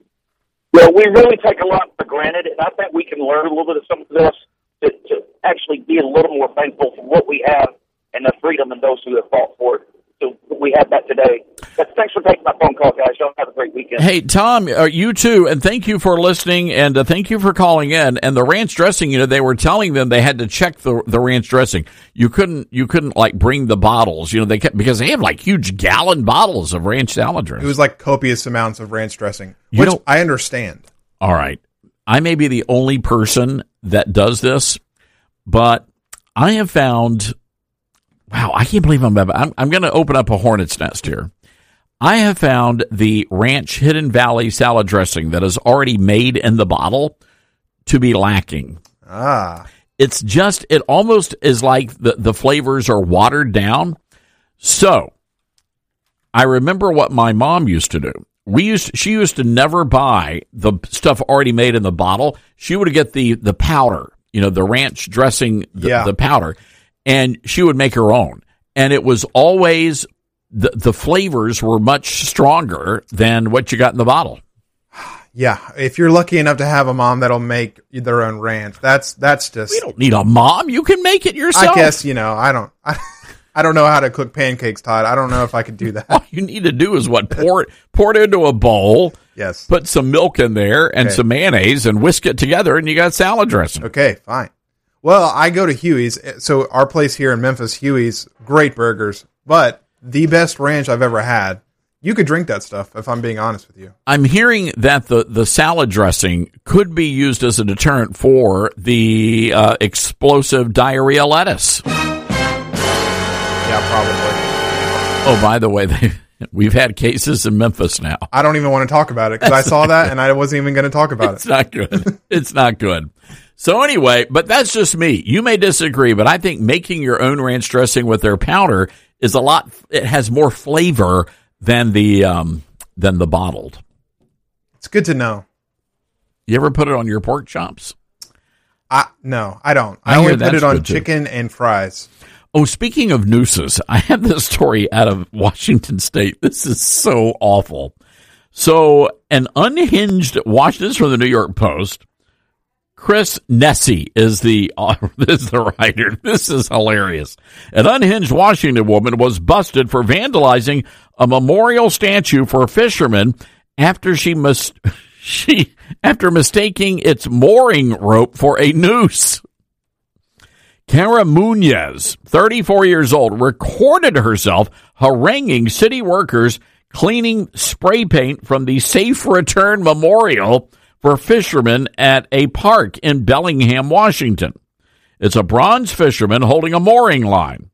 Well, we really take a lot for granted, and I think we can learn a little bit of some of this to actually be a little more thankful for what we have and the freedom and those who have fought for it. So we have that today. But thanks for taking my phone call, guys. Y'all have a great weekend. Hey, Tom, you too, and thank you for listening, and thank you for calling in. And the ranch dressing, they were telling them they had to check the ranch dressing. You couldn't like bring the bottles, because they have like huge gallon bottles of ranch salad dressing. It was like copious amounts of ranch dressing, which I understand. All right, I may be the only person that does this, but I have found. Wow, I can't believe I'm going to open up a hornet's nest here. I have found the Ranch Hidden Valley salad dressing that is already made in the bottle to be lacking. It's just, it almost is like the flavors are watered down. So, I remember what my mom used to do. She used to never buy the stuff already made in the bottle. She would get the powder, the ranch dressing, the powder. And she would make her own. And it was always the flavors were much stronger than what you got in the bottle. Yeah, if you're lucky enough to have a mom that'll make their own ranch, that's just. We don't need a mom. You can make it yourself. I guess, I don't know how to cook pancakes, Todd. I don't know if I could do that. All you need to do is pour it into a bowl. Yes. Put some milk in there and some mayonnaise and whisk it together, and you got salad dressing. Okay, fine. Well, I go to Huey's. So our place here in Memphis, Huey's, great burgers, but the best ranch I've ever had. You could drink that stuff, if I'm being honest with you. I'm hearing that the salad dressing could be used as a deterrent for the explosive diarrhea lettuce. Yeah, probably. Oh, by the way, we've had cases in Memphis now. I don't even want to talk about it because I saw that and I wasn't even going to talk about it. It's not good. It's not good. So anyway, but that's just me. You may disagree, but I think making your own ranch dressing with their powder is it has more flavor than the bottled. It's good to know. You ever put it on your pork chops? No, I don't. I only put it on chicken and fries. Oh, speaking of nooses, I have this story out of Washington State. This is so awful. So an unhinged this is from the New York Post. Chris Nessie is the writer. This is hilarious. An unhinged Washington woman was busted for vandalizing a memorial statue for a fisherman after after mistaking its mooring rope for a noose. Cara Munoz, 34 years old, recorded herself haranguing city workers cleaning spray paint from the Safe Return Memorial for fishermen at a park in Bellingham, Washington. It's a bronze fisherman holding a mooring line.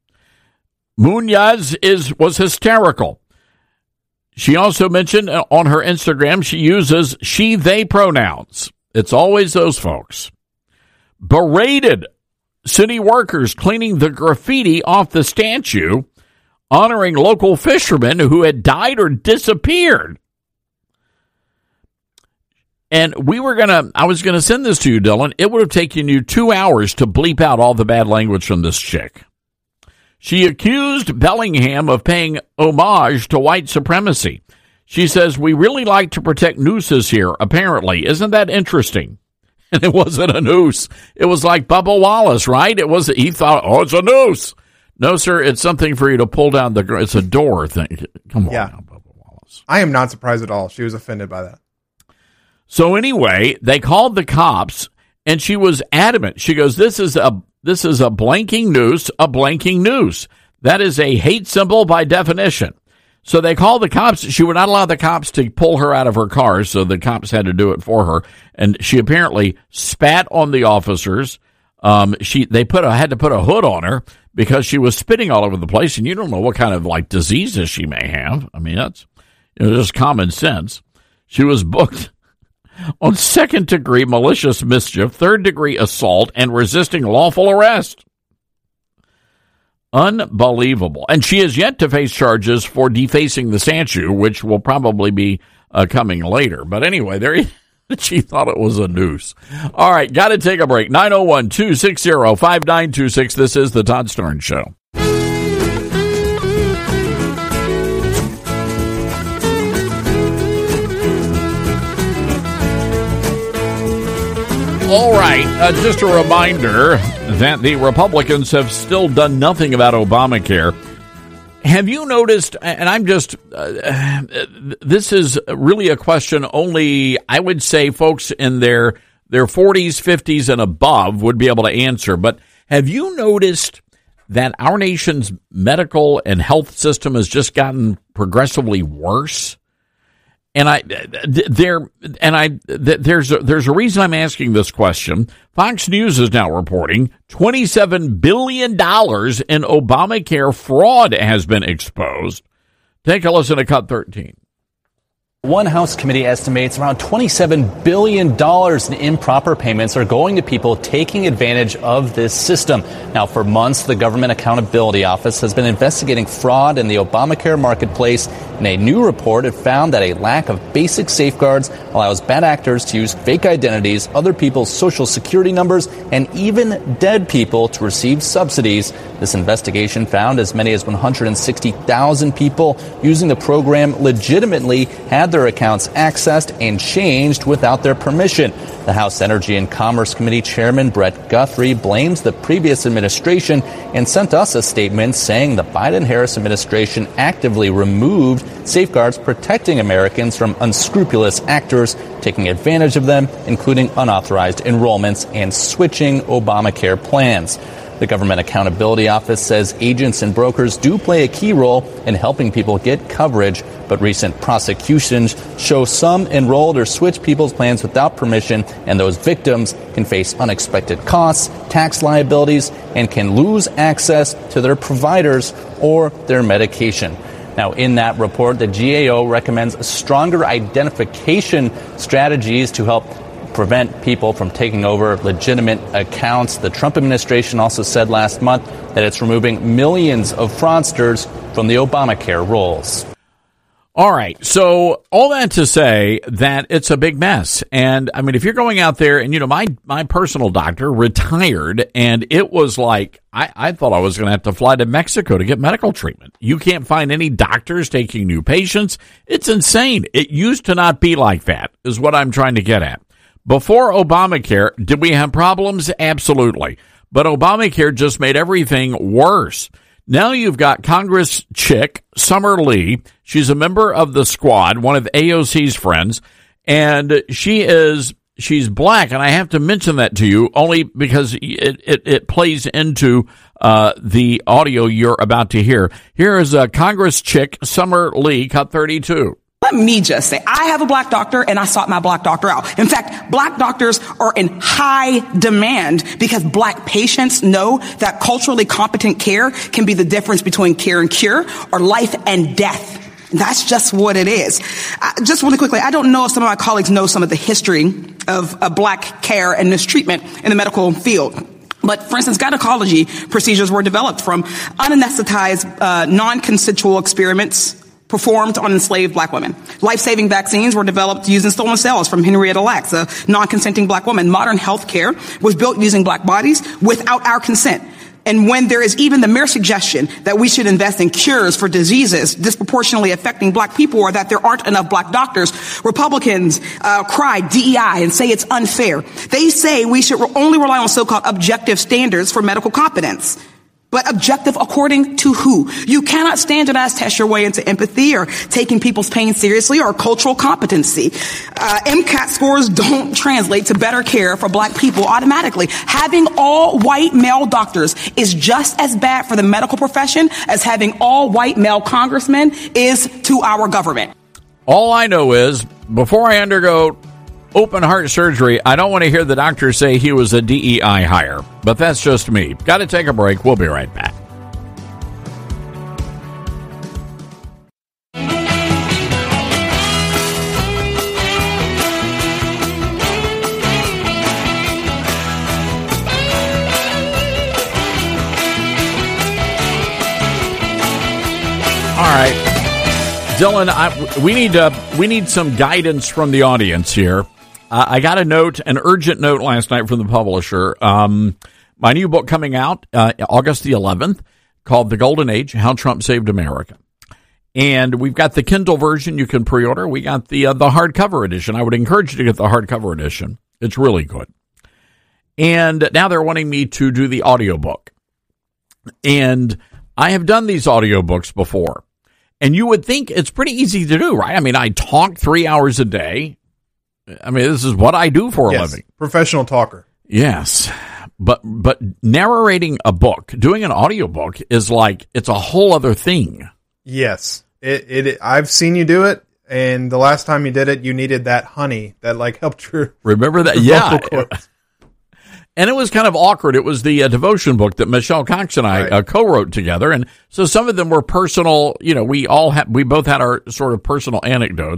Munoz was hysterical. She also mentioned on her Instagram she uses she, they pronouns. It's always those folks. Berated city workers cleaning the graffiti off the statue, honoring local fishermen who had died or disappeared. And I was going to send this to you, Dylan. It would have taken you 2 hours to bleep out all the bad language from this chick. She accused Bellingham of paying homage to white supremacy. She says, "We really like to protect nooses here, apparently. Isn't that interesting?" And it wasn't a noose. It was like Bubba Wallace, right? He thought, it's a noose. No, sir, it's something for you to pull down it's a door thing. Come on now, Bubba Wallace. I am not surprised at all. She was offended by that. So anyway, they called the cops, and she was adamant. She goes, this is a blanking noose, a blanking noose. That is a hate symbol by definition. So they called the cops. She would not allow the cops to pull her out of her car, so the cops had to do it for her. And she apparently spat on the officers. They had to put a hood on her because she was spitting all over the place, and you don't know what kind of diseases she may have. I mean, that's just common sense. She was booked on second-degree malicious mischief, third-degree assault, and resisting lawful arrest. Unbelievable. And she is yet to face charges for defacing the statue, which will probably be coming later. But anyway, she thought it was a noose. All right, got to take a break. 901-260-5926. This is the Todd Starnes Show. All right, just a reminder that the Republicans have still done nothing about Obamacare. Have you noticed, and I'm just, this is really a question only, I would say, folks in their 40s, 50s, and above would be able to answer, but have you noticed that our nation's medical and health system has just gotten progressively worse? And there's a reason I'm asking this question. Fox News is now reporting $27 billion in Obamacare fraud has been exposed. Take a listen to Cut 13. One House committee estimates around $27 billion in improper payments are going to people taking advantage of this system. Now, for months, the Government Accountability Office has been investigating fraud in the Obamacare marketplace. In a new report, it found that a lack of basic safeguards allows bad actors to use fake identities, other people's social security numbers, and even dead people to receive subsidies. This investigation found as many as 160,000 people using the program legitimately had their accounts accessed and changed without their permission. The House Energy and Commerce Committee Chairman Brett Guthrie blames the previous administration and sent us a statement saying the Biden-Harris administration actively removed safeguards protecting Americans from unscrupulous actors taking advantage of them, including unauthorized enrollments and switching Obamacare plans. The Government Accountability Office says agents and brokers do play a key role in helping people get coverage, but recent prosecutions show some enrolled or switch people's plans without permission, and those victims can face unexpected costs, tax liabilities, and can lose access to their providers or their medication. Now, in that report, the GAO recommends stronger identification strategies to help prevent people from taking over legitimate accounts. The Trump administration also said last month that it's removing millions of fraudsters from the Obamacare rolls. All right. So all that to say that it's a big mess. And I mean, if you're going out there and, my personal doctor retired and it was like, I thought I was going to have to fly to Mexico to get medical treatment. You can't find any doctors taking new patients. It's insane. It used to not be like that is what I'm trying to get at. Before Obamacare, did we have problems? Absolutely. But Obamacare just made everything worse. Now you've got Congress chick, Summer Lee. She's a member of the Squad, one of AOC's friends, and she's black. And I have to mention that to you only because it plays into the audio you're about to hear. Here is a Congress chick, Summer Lee, cut 32. Let me just say, I have a black doctor and I sought my black doctor out. In fact, black doctors are in high demand because black patients know that culturally competent care can be the difference between care and cure or life and death. That's just what it is. Just really quickly, I don't know if some of my colleagues know some of the history of black care and mistreatment in the medical field. But, for instance, gynecology procedures were developed from unanesthetized, non-consensual experiments performed on enslaved black women. Life-saving vaccines were developed using stolen cells from Henrietta Lacks, a non-consenting black woman. Modern health care was built using black bodies without our consent. And when there is even the mere suggestion that we should invest in cures for diseases disproportionately affecting black people or that there aren't enough black doctors, Republicans cry DEI and say it's unfair. They say we should only rely on so-called objective standards for medical competence. But objective according to who? You cannot standardize test your way into empathy or taking people's pain seriously or cultural competency. MCAT scores don't translate to better care for black people automatically. Having all white male doctors is just as bad for the medical profession as having all white male congressmen is to our government. All I know is before I undergo open heart surgery, I don't want to hear the doctor say he was a DEI hire. But that's just me. Got to take a break. We'll be right back. All right. Dylan, we need some guidance from the audience here. I got an urgent note last night from the publisher. My new book coming out August the 11th called The Golden Age, How Trump Saved America. And we've got the Kindle version you can pre-order. We got the hardcover edition. I would encourage you to get the hardcover edition. It's really good. And now they're wanting me to do the audiobook. And I have done these audiobooks before. And you would think it's pretty easy to do, right? I mean, I talk 3 hours a day. I mean, this is what I do for a living. Professional talker. Yes. But narrating a book, doing an audiobook is like, it's a whole other thing. Yes. I've seen you do it. And the last time you did it, you needed that honey that like helped your. Remember that? Yeah. And it was kind of awkward. It was the devotion book that Michelle Cox and I co-wrote together. And so some of them were personal. You know, we both had our sort of personal anecdotes.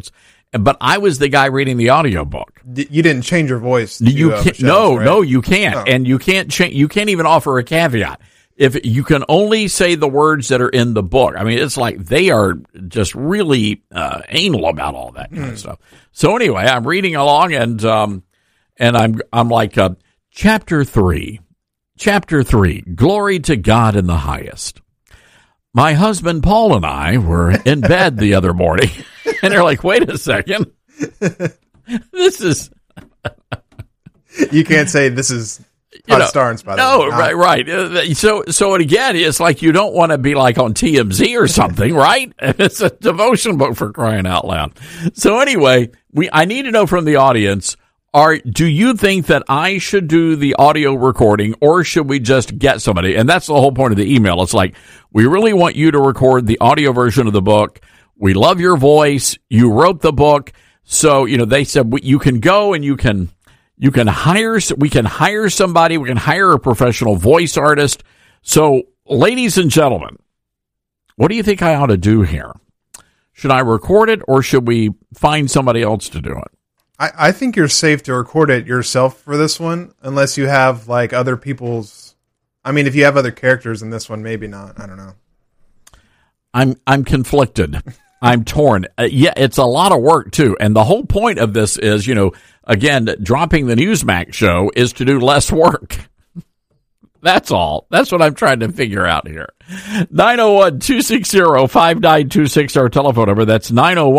but I was the guy reading the audiobook. You didn't change your voice. You can't, Michelle's, right? No, you can't. Oh. And you can't change. You can't even offer a caveat. If you can only say the words that are in the book. I mean, it's like they are just really anal about all that kind of stuff. So anyway, I'm reading along, and I'm like, chapter 3, glory to God in the highest. My husband Paul and I were in bed the other morning, and they're like, wait a second, this is. You can't say this is. Todd Starnes, by the way. No, right. So again, it's like you don't want to be like on TMZ or something, right? It's a devotion book, for crying out loud. So anyway, I need to know from the audience, do you think that I should do the audio recording, or should we just get somebody? And that's the whole point of the email. It's like, we really want you to record the audio version of the book. We love your voice. You wrote the book. So, they said you can go and we can hire somebody. We can hire a professional voice artist. So, ladies and gentlemen, what do you think I ought to do here? Should I record it, or should we find somebody else to do it? I think you're safe to record it yourself for this one, unless you have like other people's. I mean, if you have other characters in this one, maybe not. I don't know. I'm conflicted. I'm torn. Yeah, it's a lot of work too, and the whole point of this is, again, dropping the Newsmax show is to do less work. That's all. That's what I'm trying to figure out here. 901-260-5926, our telephone number. That's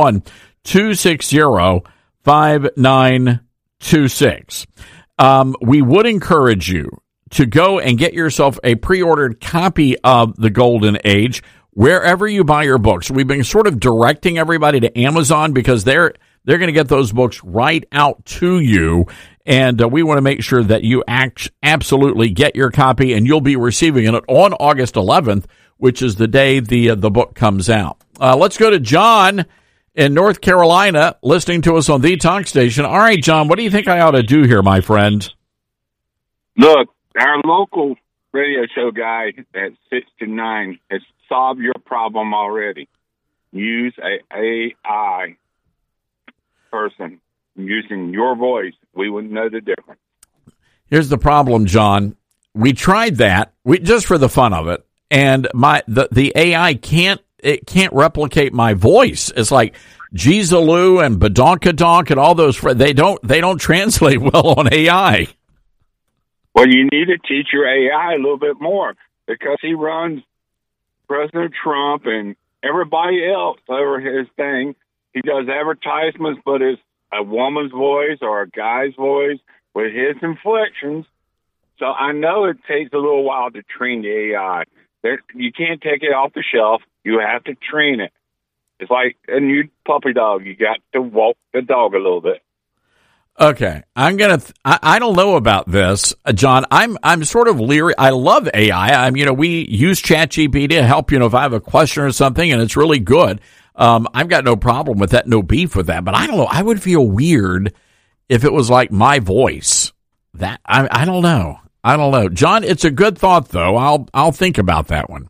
901-260-5926. We would encourage you to go and get yourself a pre-ordered copy of The Golden Age wherever you buy your books. We've been sort of directing everybody to Amazon because they're going to get those books right out to you. And we want to make sure that you absolutely get your copy, and you'll be receiving it on August 11th, which is the day the book comes out. Let's go to John in North Carolina, listening to us on the talk station. All right, John, what do you think I ought to do here, my friend? Look, our local radio show guy at 6 to 9 has solved your problem already. Use a AI person using your voice. We wouldn't know the difference. Here's the problem, John. We tried that just for the fun of it, and the AI can't replicate my voice. It's like Jeezaloo and Badonkadonk and all those. They don't translate well on AI. Well, you need to teach your AI a little bit more, because he runs President Trump and everybody else over his thing. He does advertisements, but it's a woman's voice or a guy's voice with his inflections. So I know it takes a little while to train the AI. You can't take it off the shelf. You have to train it. It's like a new puppy dog. You got to walk the dog a little bit. Okay, I don't know about this, John. I'm sort of leery. I love AI. We use ChatGPT to help, if I have a question or something, and it's really good. I've got no problem with that, no beef with that. But I don't know. I would feel weird if it was like my voice. That I don't know. John, it's a good thought, though. I'll think about that one.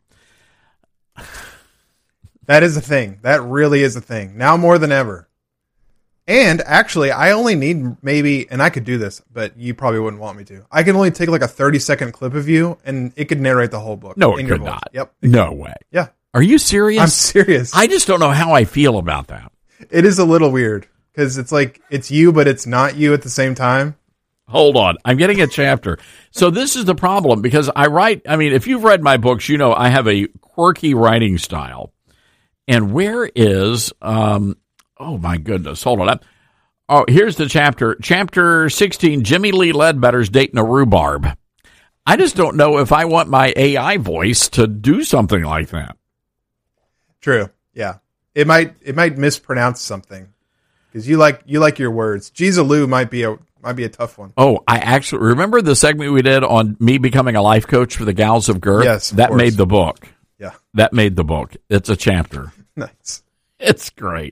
That is a thing. That really is a thing. Now more than ever. And actually, I only need maybe, and I could do this, but you probably wouldn't want me to. I can only take like a 30-second clip of you, and it could narrate the whole book. No, it could not. Yep. No way. Yeah. Are you serious? I'm serious. I just don't know how I feel about that. It is a little weird, because it's like, it's you, but it's not you at the same time. Hold on. I'm getting a chapter. So this is the problem, because if you've read my books, I have a quirky writing style. And where is, oh my goodness, hold on. Oh, here's the chapter. Chapter 16, Jimmy Lee Ledbetter's dating a rhubarb. I just don't know if I want my AI voice to do something like that. True. Yeah. It might mispronounce something, because you like your words. Jeezaloo might be a tough one. Oh, I actually remember the segment we did on me becoming a life coach for the Gals of Girth. Yes, that made the book. Yeah. That made the book. It's a chapter. Nice. It's great.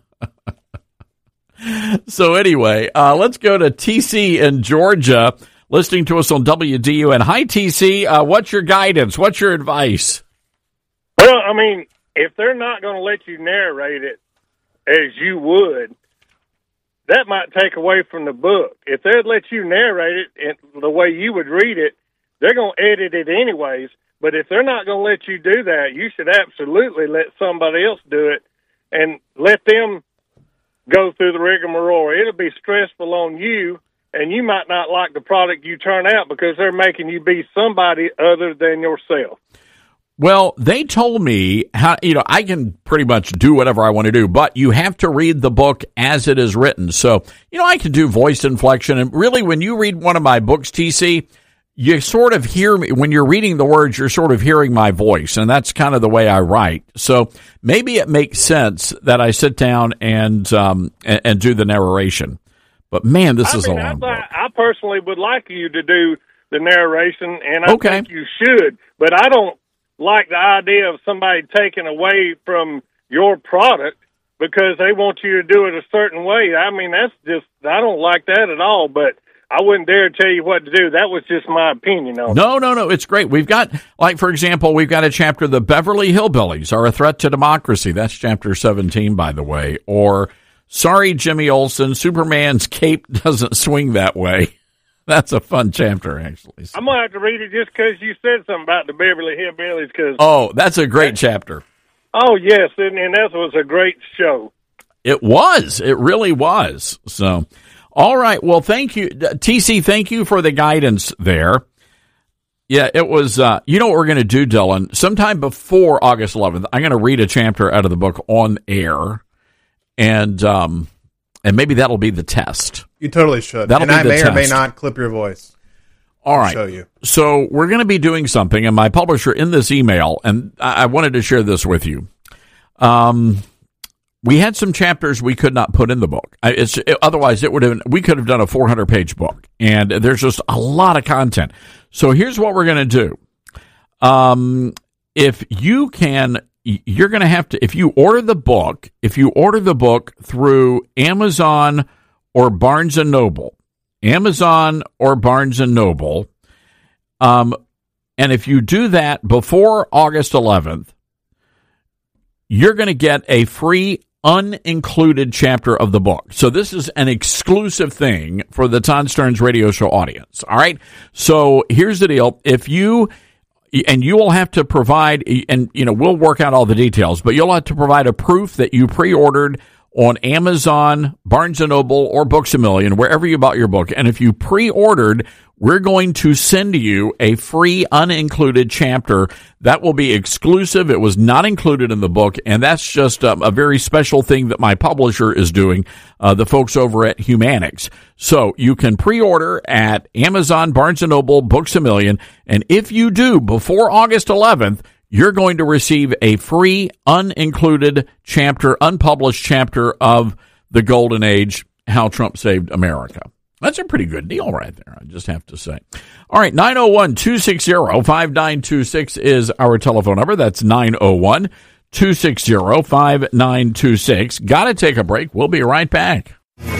So anyway, let's go to TC in Georgia, listening to us on WDUN. Hi, TC. What's your guidance? What's your advice? Well, if they're not going to let you narrate it as you would, that might take away from the book. If they'd let you narrate it the way you would read it, they're going to edit it anyways. But if they're not going to let you do that, you should absolutely let somebody else do it and let them go through the rigmarole. It'll be stressful on you, and you might not like the product you turn out because they're making you be somebody other than yourself. Well, they told me how, I can pretty much do whatever I want to do, but you have to read the book as it is written. So, I can do voice inflection. And really, when you read one of my books, TC, you sort of hear me. When you're reading the words, you're sort of hearing my voice. And that's kind of the way I write. So maybe it makes sense that I sit down and do the narration. But, man, this is a long book. I personally would like you to do the narration, and I think you should. But I don't like the idea of somebody taking away from your product because they want you to do it a certain way. I mean, I don't like that at all, but I wouldn't dare tell you what to do. That was just my opinion on it. No, it's great. We've got, for example, we've got a chapter, The Beverly Hillbillies Are a Threat to Democracy. That's chapter 17, by the way. Or, Sorry, Jimmy Olsen, Superman's cape doesn't swing that way. That's a fun chapter, actually. I'm going to have to read it just because you said something about the Beverly Hillbillies. Oh, that's a great chapter. Oh, yes, and that was a great show. It was. It really was. So, all right. Well, thank you. TC, thank you for the guidance there. Yeah, it was, what we're going to do, Dylan? Sometime before August 11th, I'm going to read a chapter out of the book on air, and maybe that'll be the test. You totally should. That'll and be I may test. or may not clip your voice. All right. Show you. So we're going to be doing something, and my publisher in this email, and I wanted to share this with you. We had some chapters we could not put in the book. Otherwise, we could have done a 400-page book, and there's just a lot of content. So here's what we're going to do. If you can, you're going to have to. If you order the book through Amazon or Barnes and Noble, and if you do that before August 11th, you're going to get a free unincluded chapter of the book. So this is an exclusive thing for the Todd Stearns Radio Show audience. All right. So here's the deal. You will have to provide, and we'll work out all the details, but you'll have to provide a proof that you pre-ordered on Amazon, Barnes & Noble, or Books A Million, wherever you bought your book. And if you pre-ordered, we're going to send you a free unincluded chapter that will be exclusive. It was not included in the book, and that's just a very special thing that my publisher is doing, the folks over at Humanix. So you can pre-order at Amazon, Barnes & Noble, Books A Million, and if you do before August 11th, you're going to receive a free, unincluded chapter, unpublished chapter of The Golden Age, How Trump Saved America. That's a pretty good deal right there, I just have to say. All right, 901-260-5926 is our telephone number. That's 901-260-5926. Got to take a break. We'll be right back.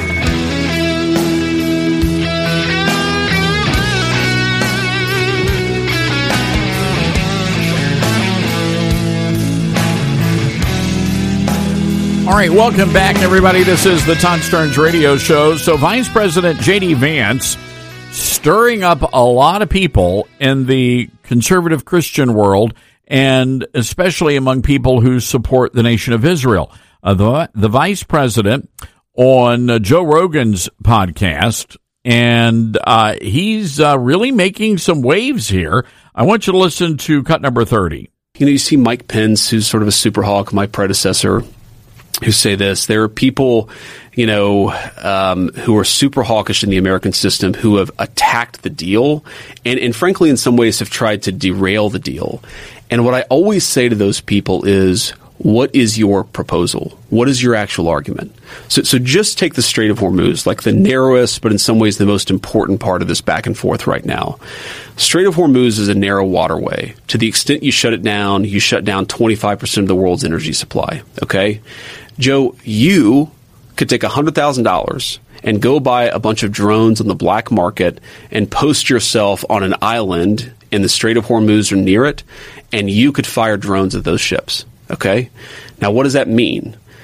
All right, welcome back, everybody. This is the Todd Stearns Radio Show. So Vice President J.D. Vance stirring up a lot of people in the conservative Christian world, and especially among people who support the nation of Israel. The Vice President on Joe Rogan's podcast, and he's really making some waves here. I want you to listen to cut number 30. You see Mike Pence, who's sort of a super hawk, my predecessor, who say this. There are people, who are super hawkish in the American system who have attacked the deal and frankly, in some ways have tried to derail the deal. And what I always say to those people is, what is your proposal? What is your actual argument? So just take the Strait of Hormuz, like the narrowest, but in some ways the most important part of this back and forth right now. Strait of Hormuz is a narrow waterway. To the extent you shut it down, you shut down 25% of the world's energy supply. Okay? Joe, you could take $100,000 and go buy a bunch of drones on the black market and post yourself on an island in the Strait of Hormuz or near it, and you could fire drones at those ships. Okay? Now, what does that mean?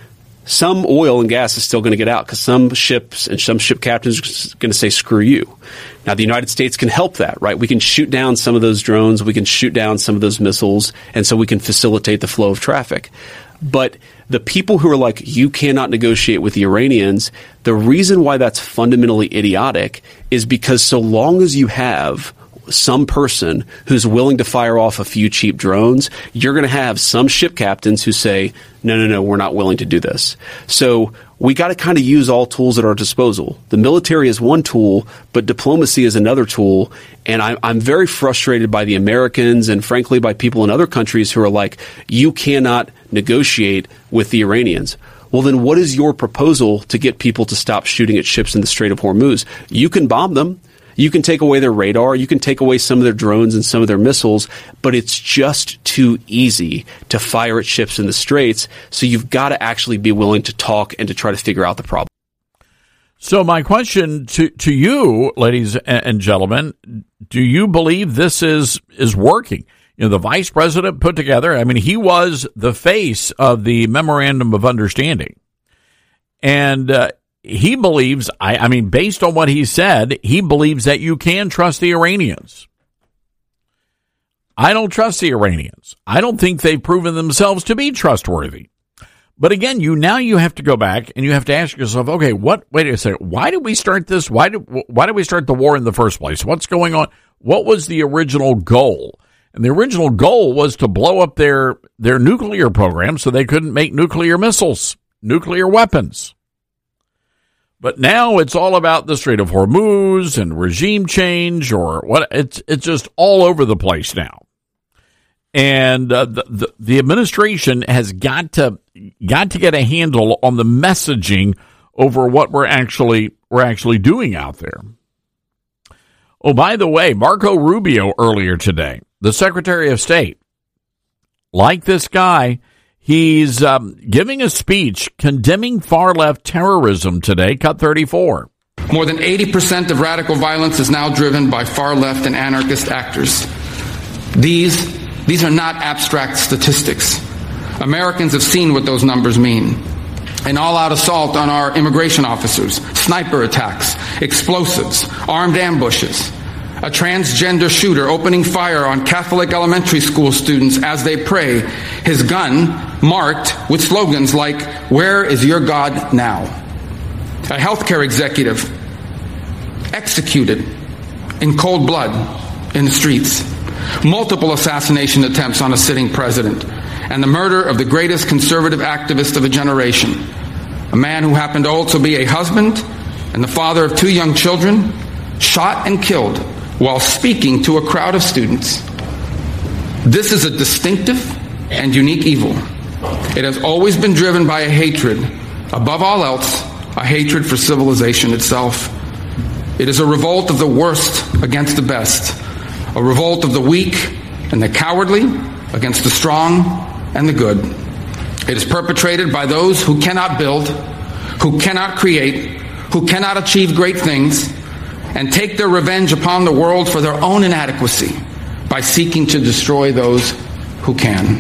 some oil and gas is still going to get out because some ships and some ship captains are going to say, screw you. Now, the United States can help that, right? We can shoot down some of those drones. We can shoot down some of those missiles. And so we can facilitate the flow of traffic. But the people who are like, you cannot negotiate with the Iranians, the reason why that's fundamentally idiotic is because so long as you have some person who's willing to fire off a few cheap drones, you're going to have some ship captains who say, no, we're not willing to do this. So we got to kind of use all tools at our disposal. The military is one tool, but diplomacy is another tool. And I'm very frustrated by the Americans and, frankly, by people in other countries who are like, you cannot negotiate with the Iranians. Well, then what is your proposal to get people to stop shooting at ships in the Strait of Hormuz? You can bomb them. You can take away their radar. You can take away some of their drones and some of their missiles, but it's just too easy to fire at ships in the straits. So you've got to actually be willing to talk and to try to figure out the problem. So my question to you, ladies and gentlemen, do you believe this is working? You know, the vice president put together, I mean, he was the face of the Memorandum of Understanding. And he believes, I mean, based on what he said, he believes that you can trust the Iranians. I don't trust the Iranians. I don't think they've proven themselves to be trustworthy. But again, you have to go back and you have to ask yourself, okay, wait a second, why did we start this? Why did we start the war in the first place? What's going on? What was the original goal? And the original goal was to blow up their nuclear program so they couldn't make nuclear missiles, nuclear weapons. But now it's all about the Strait of Hormuz and regime change, or what? It's just all over the place now. And the administration has got to get a handle on the messaging over what we're actually doing out there. Oh, by the way, Marco Rubio earlier today, the Secretary of State, like this guy, he's giving a speech condemning far-left terrorism today, cut 34. More than 80% of radical violence is now driven by far-left and anarchist actors. These are not abstract statistics. Americans have seen what those numbers mean. An all-out assault on our immigration officers, sniper attacks, explosives, armed ambushes, a transgender shooter opening fire on Catholic elementary school students as they pray, his gun marked with slogans like, "Where is your God now?" A healthcare executive executed in cold blood in the streets. Multiple assassination attempts on a sitting president. And the murder of the greatest conservative activist of a generation. A man who happened to also be a husband and the father of 2 young children, shot and killed while speaking to a crowd of students. This is a distinctive and unique evil. It has always been driven by a hatred, above all else, a hatred for civilization itself. It is a revolt of the worst against the best, a revolt of the weak and the cowardly against the strong and the good. It is perpetrated by those who cannot build, who cannot create, who cannot achieve great things, and take their revenge upon the world for their own inadequacy by seeking to destroy those who can.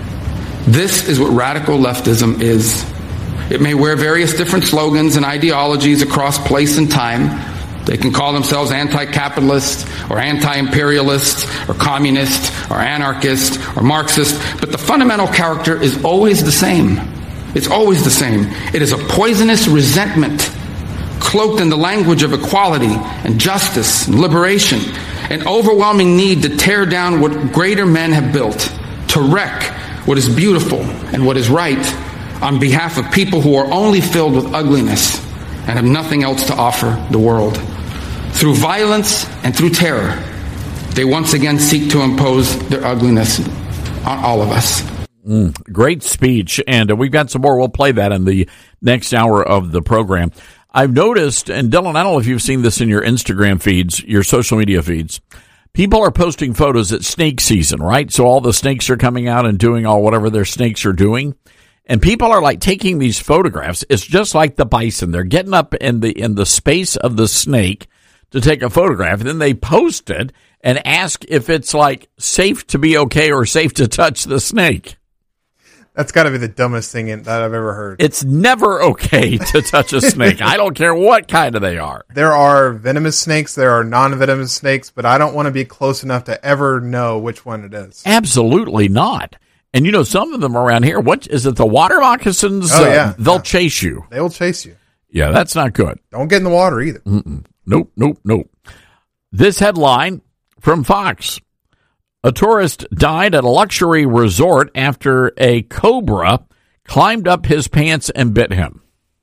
This is what radical leftism is. It may wear various different slogans and ideologies across place and time. They can call themselves anti-capitalist or anti-imperialist or communist or anarchist or Marxist, but the fundamental character is always the same. It's always the same. It is a poisonous resentment cloaked in the language of equality and justice and liberation, an overwhelming need to tear down what greater men have built, to wreck what is beautiful and what is right on behalf of people who are only filled with ugliness and have nothing else to offer the world. Through violence and through terror, they once again seek to impose their ugliness on all of us. Great speech, and we've got some more. We'll play that in the next hour of the program. I've noticed, and Dylan, I don't know if you've seen this in your Instagram feeds, your social media feeds, people are posting photos at snake season, right? So all the snakes are coming out and doing all whatever their snakes are doing. And people are like taking these photographs. It's just like the bison. They're getting up in the space of the snake to take a photograph. And then they post it and ask if it's like safe to be okay or safe to touch the snake. That's got to be the dumbest thing that I've ever heard. It's never okay to touch a snake. I don't care what kind of they are. There are venomous snakes, there are non-venomous snakes, but I don't want to be close enough to ever know which one it is. Absolutely not. And you know, some of them around here, what is it, the water moccasins? Oh, yeah. They'll chase you. They will chase you. Yeah, that's not good. Don't get in the water either. Nope. This headline from Fox. A tourist died at a luxury resort after a cobra climbed up his pants and bit him.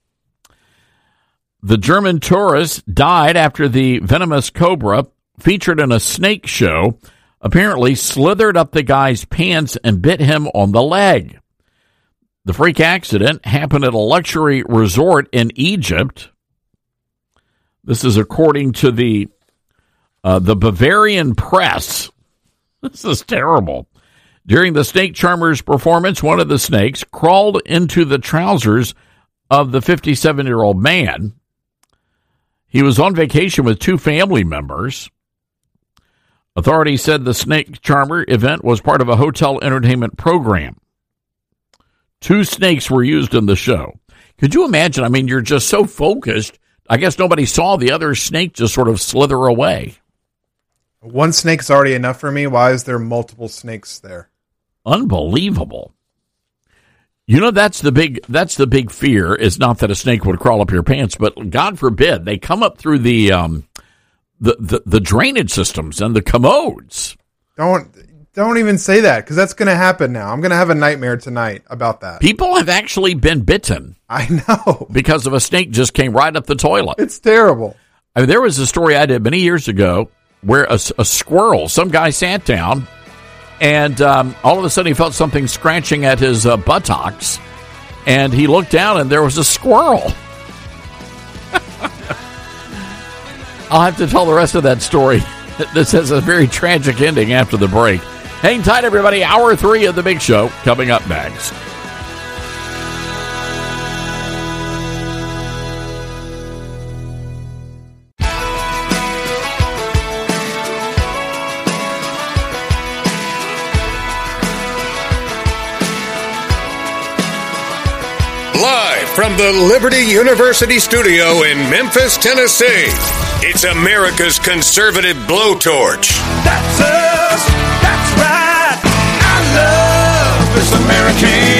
The German tourist died after the venomous cobra featured in a snake show apparently slithered up the guy's pants and bit him on the leg. The freak accident happened at a luxury resort in Egypt. This is according to the Bavarian Press. This is terrible. During the Snake Charmers performance, one of the snakes crawled into the trousers of the 57-year-old man. He was on vacation with two family members. Authorities said the Snake Charmer event was part of a hotel entertainment program. 2 snakes were used in the show. Could you imagine? I mean, you're just so focused. I guess nobody saw the other snake just sort of slither away. One snake's already enough for me. Why is there multiple snakes there? Unbelievable. You know, that's the big fear, is not that a snake would crawl up your pants, but God forbid they come up through the drainage systems and the commodes. Don't even say that, because that's going to happen now. I'm going to have a nightmare tonight about that. People have actually been bitten. I know. Because of a snake just came right up the toilet. It's terrible. I mean, there was a story I did many years ago where a squirrel, some guy sat down, and all of a sudden he felt something scratching at his buttocks, and he looked down, and there was a squirrel. I'll have to tell the rest of that story. This has a very tragic ending after the break. Hang tight, everybody. Hour 3 of The Big Show coming up next. Live from the Liberty University studio in Memphis, Tennessee, it's America's conservative blowtorch. That's us. That's right. I love this American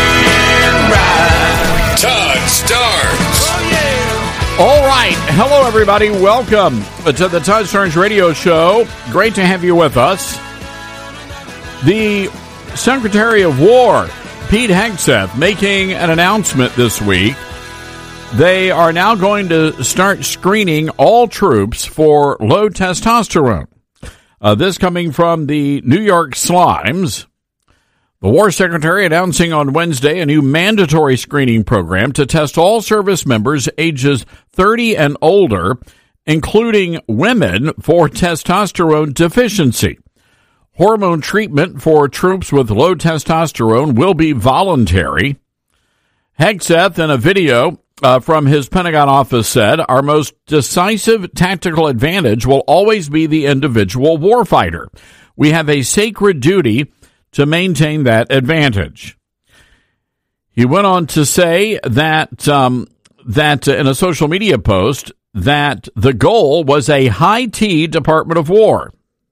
ride. Todd Starnes. Oh, yeah. All right. Hello, everybody. Welcome to the Todd Starnes Radio Show. Great to have you with us. The Secretary of War, Pete Hegseth, making an announcement this week. They are now going to start screening all troops for low testosterone. This coming from the New York Slimes. The War Secretary announcing on Wednesday a new mandatory screening program to test all service members ages 30 and older, including women, for testosterone deficiency. Hormone treatment for troops with low testosterone will be voluntary. Hegseth, in a video from his Pentagon office, said, "Our most decisive tactical advantage will always be the individual warfighter. We have a sacred duty to maintain that advantage." He went on to say that in a social media post that the goal was a high-T Department of War.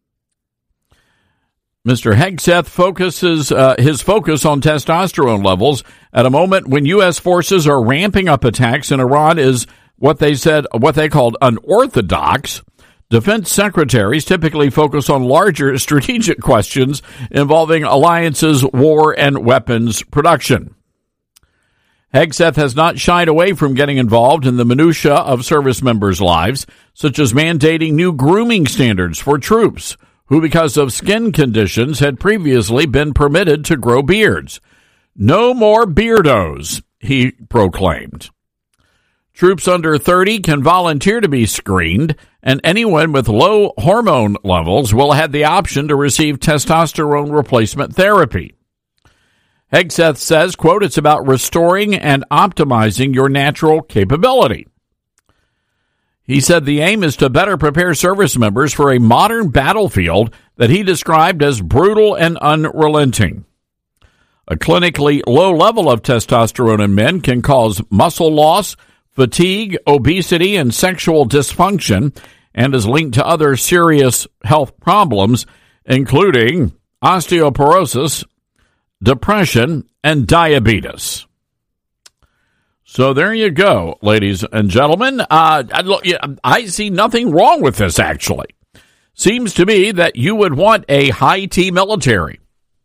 Mr. Hegseth focuses his focus on testosterone levels at a moment when U.S. forces are ramping up attacks in Iran is what they called unorthodox. Defense secretaries typically focus on larger strategic questions involving alliances, war, and weapons production. Hegseth has not shied away from getting involved in the minutia of service members' lives, such as mandating new grooming standards for troops who, because of skin conditions, had previously been permitted to grow beards. No more beardos, he proclaimed. Troops under 30 can volunteer to be screened, and anyone with low hormone levels will have the option to receive testosterone replacement therapy. Hegseth says, quote, "It's about restoring and optimizing your natural capability." He said the aim is to better prepare service members for a modern battlefield that he described as brutal and unrelenting. A clinically low level of testosterone in men can cause muscle loss, fatigue, obesity, and sexual dysfunction, and is linked to other serious health problems, including osteoporosis, depression, and diabetes. So there you go, ladies and gentlemen. I see nothing wrong with this, actually. Seems to me that you would want a high-T military.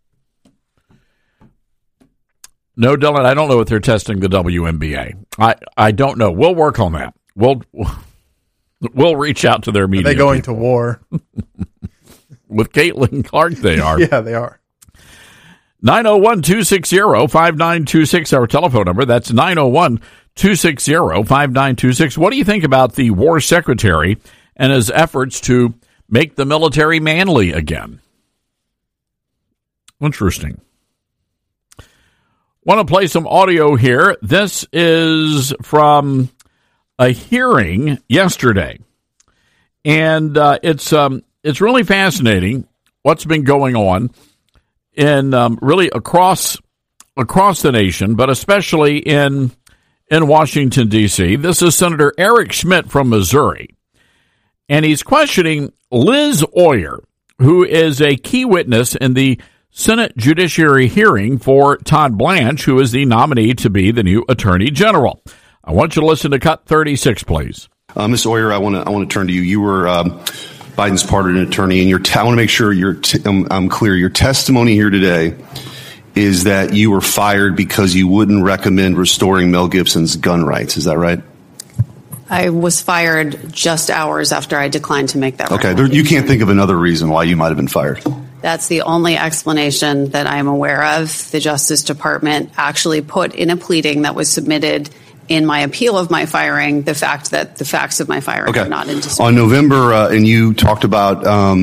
No, Dylan, I don't know if they're testing the WNBA. I don't know. We'll work on that. We'll reach out to their media. Are they going to war? With Caitlin Clark, they are. Yeah, they are. 901-260-5926, our telephone number. That's 901-260-5926. What do you think about the war secretary and his efforts to make the military manly again? Interesting. Want to play some audio here. This is from a hearing yesterday. And it's really fascinating what's been going on in really across the nation, but especially in Washington, D.C. This is Senator Eric Schmitt from Missouri, and he's questioning Liz Oyer, who is a key witness in the Senate Judiciary hearing for Todd Blanche, who is the nominee to be the new Attorney General. I want you to listen to Cut 36, please. Ms. Oyer, I want to turn to you. You were Biden's pardon attorney, and I want to make sure I'm clear. Your testimony here today is that you were fired because you wouldn't recommend restoring Mel Gibson's gun rights. Is that right? I was fired just hours after I declined to make that recommendation. Okay, you can't think of another reason why you might have been fired. That's the only explanation that I'm aware of. The Justice Department actually put in a pleading that was submitted in my appeal of my firing, the fact that the facts of my firing are not in dispute. On November, and you talked about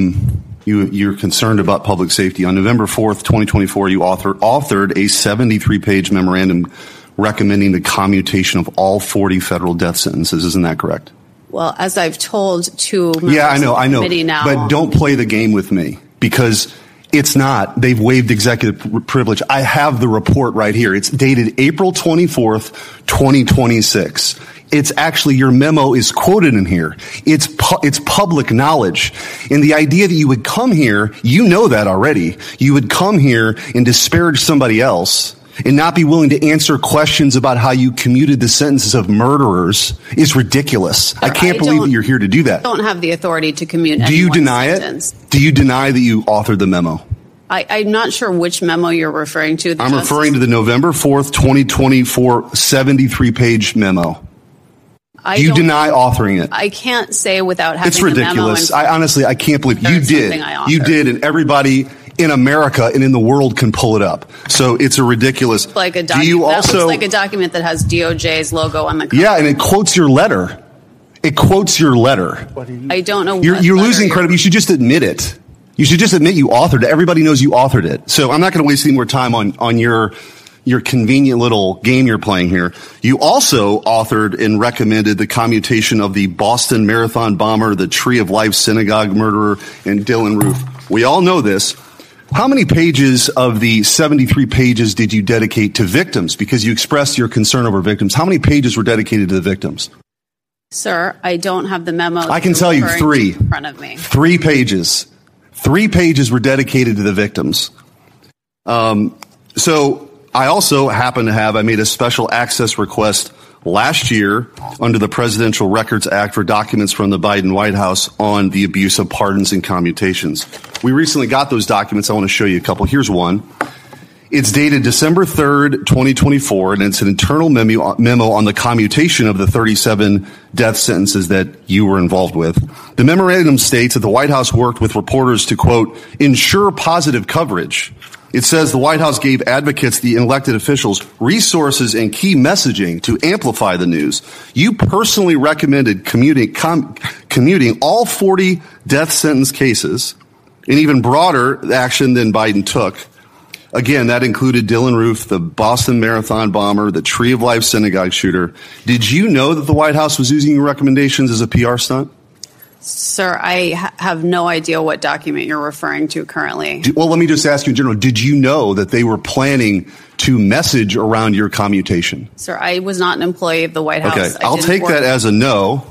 you're concerned about public safety. On November 4th, 2024, you authored a 73-page memorandum recommending the commutation of all 40 federal death sentences. Isn't that correct? Well, as I've told to members of the committee now. But don't play the game with me, because it's not. They've waived executive privilege. I have the report right here. It's dated April 24th, 2026. It's actually, your memo is quoted in here. It's public knowledge. And the idea that you would come here, you know that already. You would come here and disparage somebody else and not be willing to answer questions about how you commuted the sentences of murderers is ridiculous. I can't believe that you're here to do that. I don't have the authority to commute anyone's sentence. Do you deny it? Do you deny that you authored the memo? I'm not sure which memo you're referring to. I'm referring to the November 4th, 2024 73-page memo. Do you deny authoring it? I can't say without having It's ridiculous. I can't believe you did. You did, and everybody in America and in the world can pull it up. So it's a ridiculous. Like a document. That looks like a document that has DOJ's logo on the cover. Yeah, and it quotes your letter. It quotes your letter. I don't know. You're losing credibility. You should just admit it. You should just admit you authored it. Everybody knows you authored it. So I'm not going to waste any more time on your convenient little game you're playing here. You also authored and recommended the commutation of the Boston Marathon bomber, the Tree of Life synagogue murderer, and Dylan Roof. We all know this. How many pages of the 73 pages did you dedicate to victims? Because you expressed your concern over victims. How many pages were dedicated to the victims? Sir, I don't have the memo. I can tell you 3. In front of me. 3 pages. 3 pages were dedicated to the victims. So I also happen to I made a special access request last year under the Presidential Records Act for documents from the Biden White House on the abuse of pardons and commutations. We recently got those documents. I want to show you a couple. Here's one. It's dated December 3rd, 2024, and it's an internal memo on the commutation of the 37 death sentences that you were involved with. The memorandum states that the White House worked with reporters to, quote, ensure positive coverage. It says the White House gave advocates, the elected officials, resources and key messaging to amplify the news. You personally recommended commuting all 40 death sentence cases, and even broader action than Biden took. Again, that included Dylan Roof, the Boston Marathon bomber, the Tree of Life synagogue shooter. Did you know that the White House was using your recommendations as a PR stunt? Sir, I have no idea what document you're referring to currently. Well, let me just ask you in general, did you know that they were planning to message around your commutation? Sir, I was not an employee of the White House. Okay, I'll take that as a no.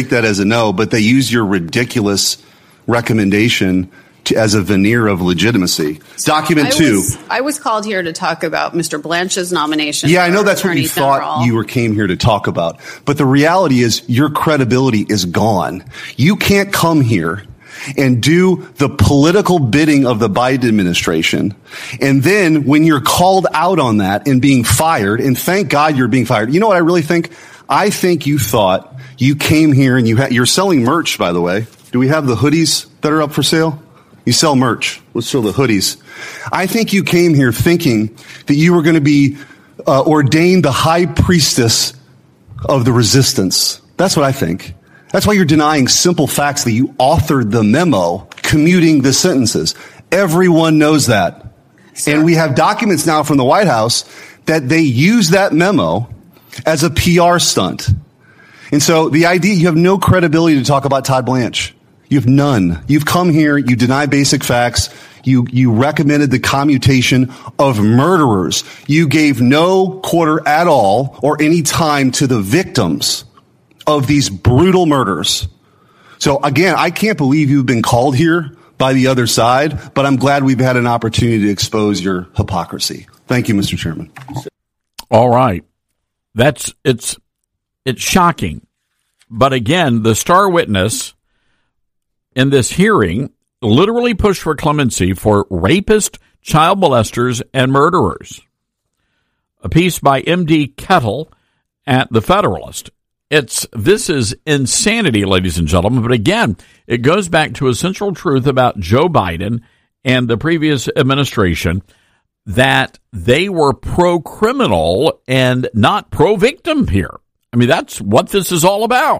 But they use your ridiculous recommendation as a veneer of legitimacy. Document 2. I was called here to talk about Mr. Blanche's nomination. Yeah, I know that's what you thought you came here to talk about. But the reality is your credibility is gone. You can't come here and do the political bidding of the Biden administration. And then when you're called out on that and being fired, and thank God you're being fired. You know what I really think? I think you thought you came here and you're selling merch, by the way. Do we have the hoodies that are up for sale? You sell merch. Let's show the hoodies. I think you came here thinking that you were going to be ordained the high priestess of the resistance. That's what I think. That's why you're denying simple facts that you authored the memo commuting the sentences. Everyone knows that. And we have documents now from the White House that they use that memo as a PR stunt. And so the idea, you have no credibility to talk about Todd Blanche. You have none. You've come here, you deny basic facts, you recommended the commutation of murderers. You gave no quarter at all or any time to the victims of these brutal murders. So again, I can't believe you've been called here by the other side, but I'm glad we've had an opportunity to expose your hypocrisy. Thank you, Mr. Chairman. All right. It's shocking. But again, the star witness in this hearing literally pushed for clemency for rapists, child molesters, and murderers. A piece by M.D. Kettle at The Federalist. This is insanity, ladies and gentlemen. But again, it goes back to a central truth about Joe Biden and the previous administration, that they were pro-criminal and not pro-victim here. I mean, that's what this is all about.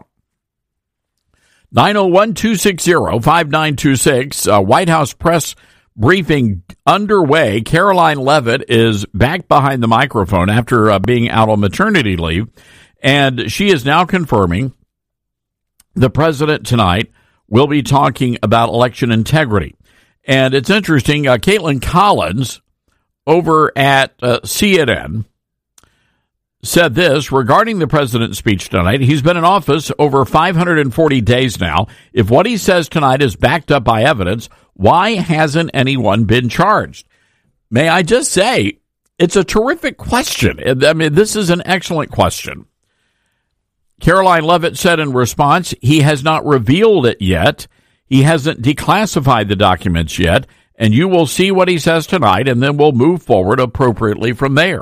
901-260-5926, White House press briefing underway. Caroline Leavitt is back behind the microphone after being out on maternity leave, and she is now confirming the president tonight will be talking about election integrity. And it's interesting, Caitlin Collins over at CNN said this regarding the president's speech tonight. He's been in office over 540 days now. If what he says tonight is backed up by evidence, why hasn't anyone been charged? May I just say, it's a terrific question. I mean, this is an excellent question. Caroline Leavitt said in response, he has not revealed it yet. He hasn't declassified the documents yet, and you will see what he says tonight, and then we'll move forward appropriately from there.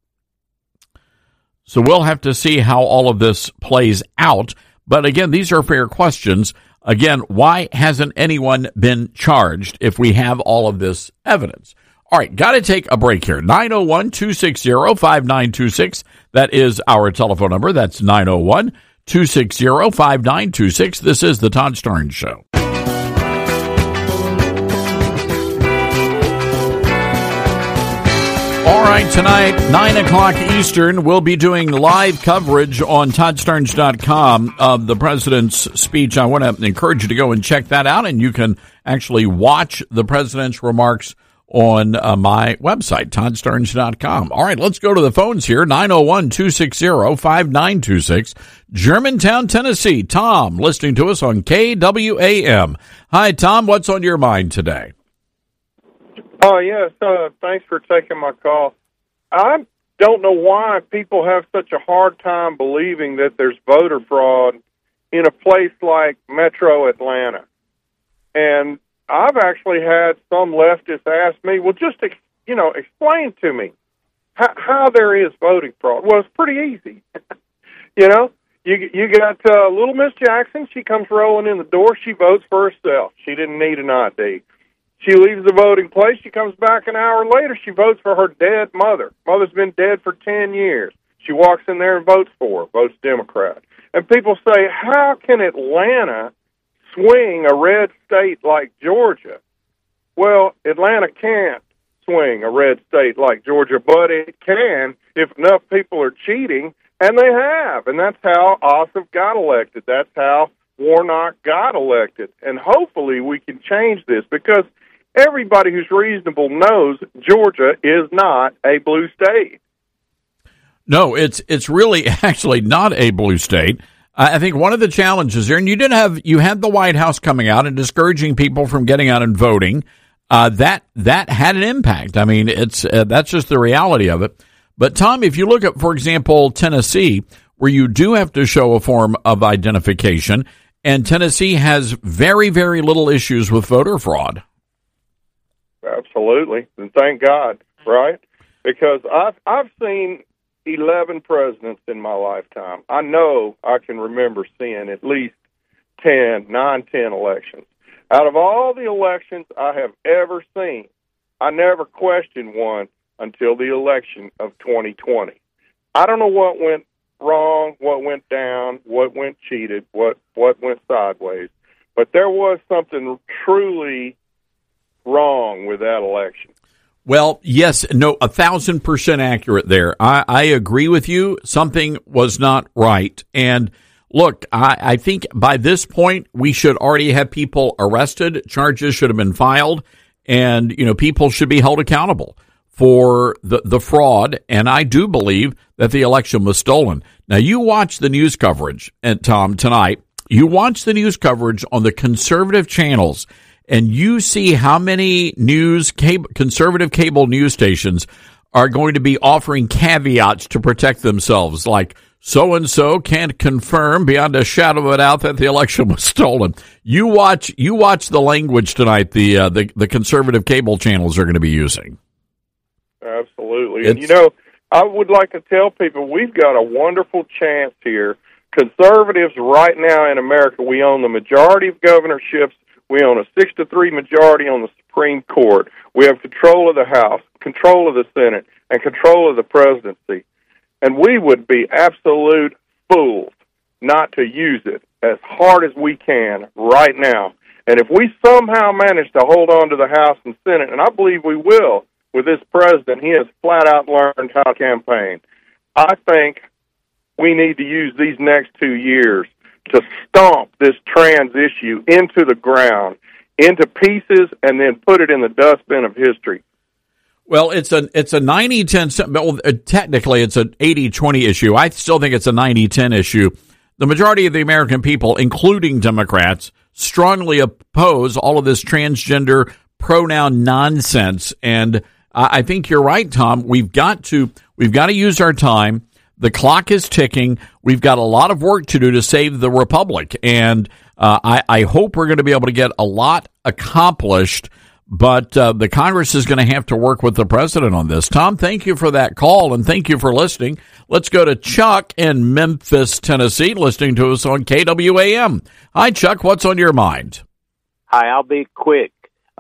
So we'll have to see how all of this plays out. But again, these are fair questions. Again, why hasn't anyone been charged if we have all of this evidence? All right, got to take a break here. 901-260-5926. That is our telephone number. That's 901-260-5926. This is the Todd Starnes Show. All right, tonight, 9 o'clock Eastern, we'll be doing live coverage on ToddStarnes.com of the president's speech. I want to encourage you to go and check that out, and you can actually watch the president's remarks on my website, ToddStarnes.com. All right, let's go to the phones here, 901-260-5926, Germantown, Tennessee. Tom, listening to us on KWAM. Hi, Tom, what's on your mind today? Oh, yes. Thanks for taking my call. I don't know why people have such a hard time believing that there's voter fraud in a place like Metro Atlanta. And I've actually had some leftists ask me, well, just, explain to me how there is voting fraud. Well, it's pretty easy. You got little Miss Jackson. She comes rolling in the door. She votes for herself. She didn't need an ID. She leaves the voting place. She comes back an hour later. She votes for her dead mother. Mother's been dead for 10 years. She walks in there and votes for her, votes Democrat. And people say, how can Atlanta swing a red state like Georgia? Well, Atlanta can't swing a red state like Georgia, but it can if enough people are cheating, and they have. And that's how Ossoff got elected. That's how Warnock got elected. And hopefully we can change this, because everybody who's reasonable knows Georgia is not a blue state. No, it's really actually not a blue state. I think one of the challenges there, and you had the White House coming out and discouraging people from getting out and voting. That had an impact. I mean, that's just the reality of it. But Tom, if you look at, for example, Tennessee, where you do have to show a form of identification, and Tennessee has very, very little issues with voter fraud. Absolutely, and thank God, right? Because I've seen 11 presidents in my lifetime. I know I can remember seeing at least 10 elections. Out of all the elections I have ever seen, I never questioned one until the election of 2020. I don't know what went wrong, what went down, what went cheated, what went sideways, but there was something truly wrong with that election. Well, yes, no, 1,000% accurate there. I agree with you. Something was not right. And look, I think by this point, we should already have people arrested. Charges should have been filed. And, people should be held accountable for the fraud. And I do believe that the election was stolen. Now, you watch the news coverage, and Tom, tonight. You watch the news coverage on the conservative channels, and you see how many conservative cable news stations are going to be offering caveats to protect themselves, like so-and-so can't confirm beyond a shadow of a doubt that the election was stolen. You watch the language tonight the conservative cable channels are going to be using. Absolutely. And, I would like to tell people we've got a wonderful chance here. Conservatives right now in America, we own the majority of governorships. We own a 6-3 majority on the Supreme Court. We have control of the House, control of the Senate, and control of the presidency. And we would be absolute fools not to use it as hard as we can right now. And if we somehow manage to hold on to the House and Senate, and I believe we will with this president, he has flat out learned how to campaign. I think we need to use these next 2 years to stomp this trans issue into the ground, into pieces, and then put it in the dustbin of history. Well, it's a 90-10, well, technically it's an 80-20 issue. I still think it's a 90-10 issue. The majority of the American people, including Democrats, strongly oppose all of this transgender pronoun nonsense. And I think you're right, Tom. We've got to use our time. The clock is ticking. We've got a lot of work to do to save the republic. And I hope we're going to be able to get a lot accomplished. But the Congress is going to have to work with the president on this. Tom, thank you for that call, and thank you for listening. Let's go to Chuck in Memphis, Tennessee, listening to us on KWAM. Hi, Chuck. What's on your mind? Hi, I'll be quick.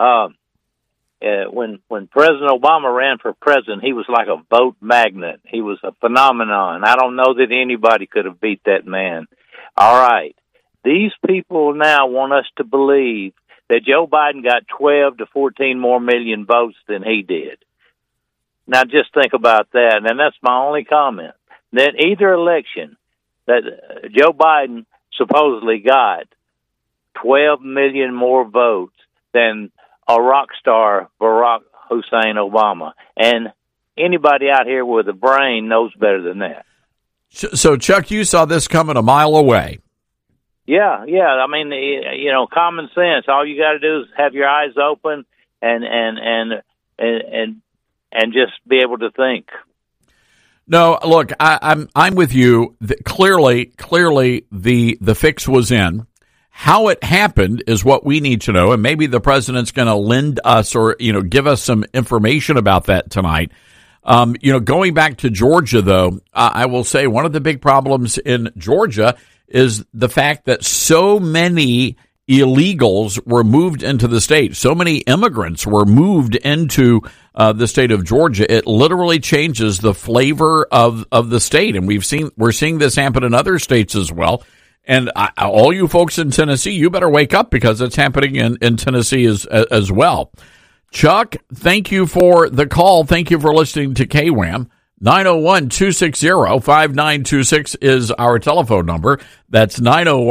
When President Obama ran for president, he was like a vote magnet. He was a phenomenon. I don't know that anybody could have beat that man. All right. These people now want us to believe that Joe Biden got 12 to 14 more million votes than he did. Now, just think about that, and that's my only comment. That either election that Joe Biden supposedly got 12 million more votes than a rock star, Barack Hussein Obama. And anybody out here with a brain knows better than that. So, Chuck, you saw this coming a mile away. Yeah. I mean, common sense. All you got to do is have your eyes open and just be able to think. No, look, I'm with you. Clearly, the fix was in. How it happened is what we need to know, and maybe the president's going to lend us or give us some information about that tonight. Going back to Georgia, though, I will say one of the big problems in Georgia is the fact that so many illegals were moved into the state. So many immigrants were moved into the state of Georgia. It literally changes the flavor of the state, and we're seeing this happen in other states as well. And all you folks in Tennessee, you better wake up because it's happening in Tennessee as well. Chuck, thank you for the call. Thank you for listening to KWAM. 901-260-5926 is our telephone number. That's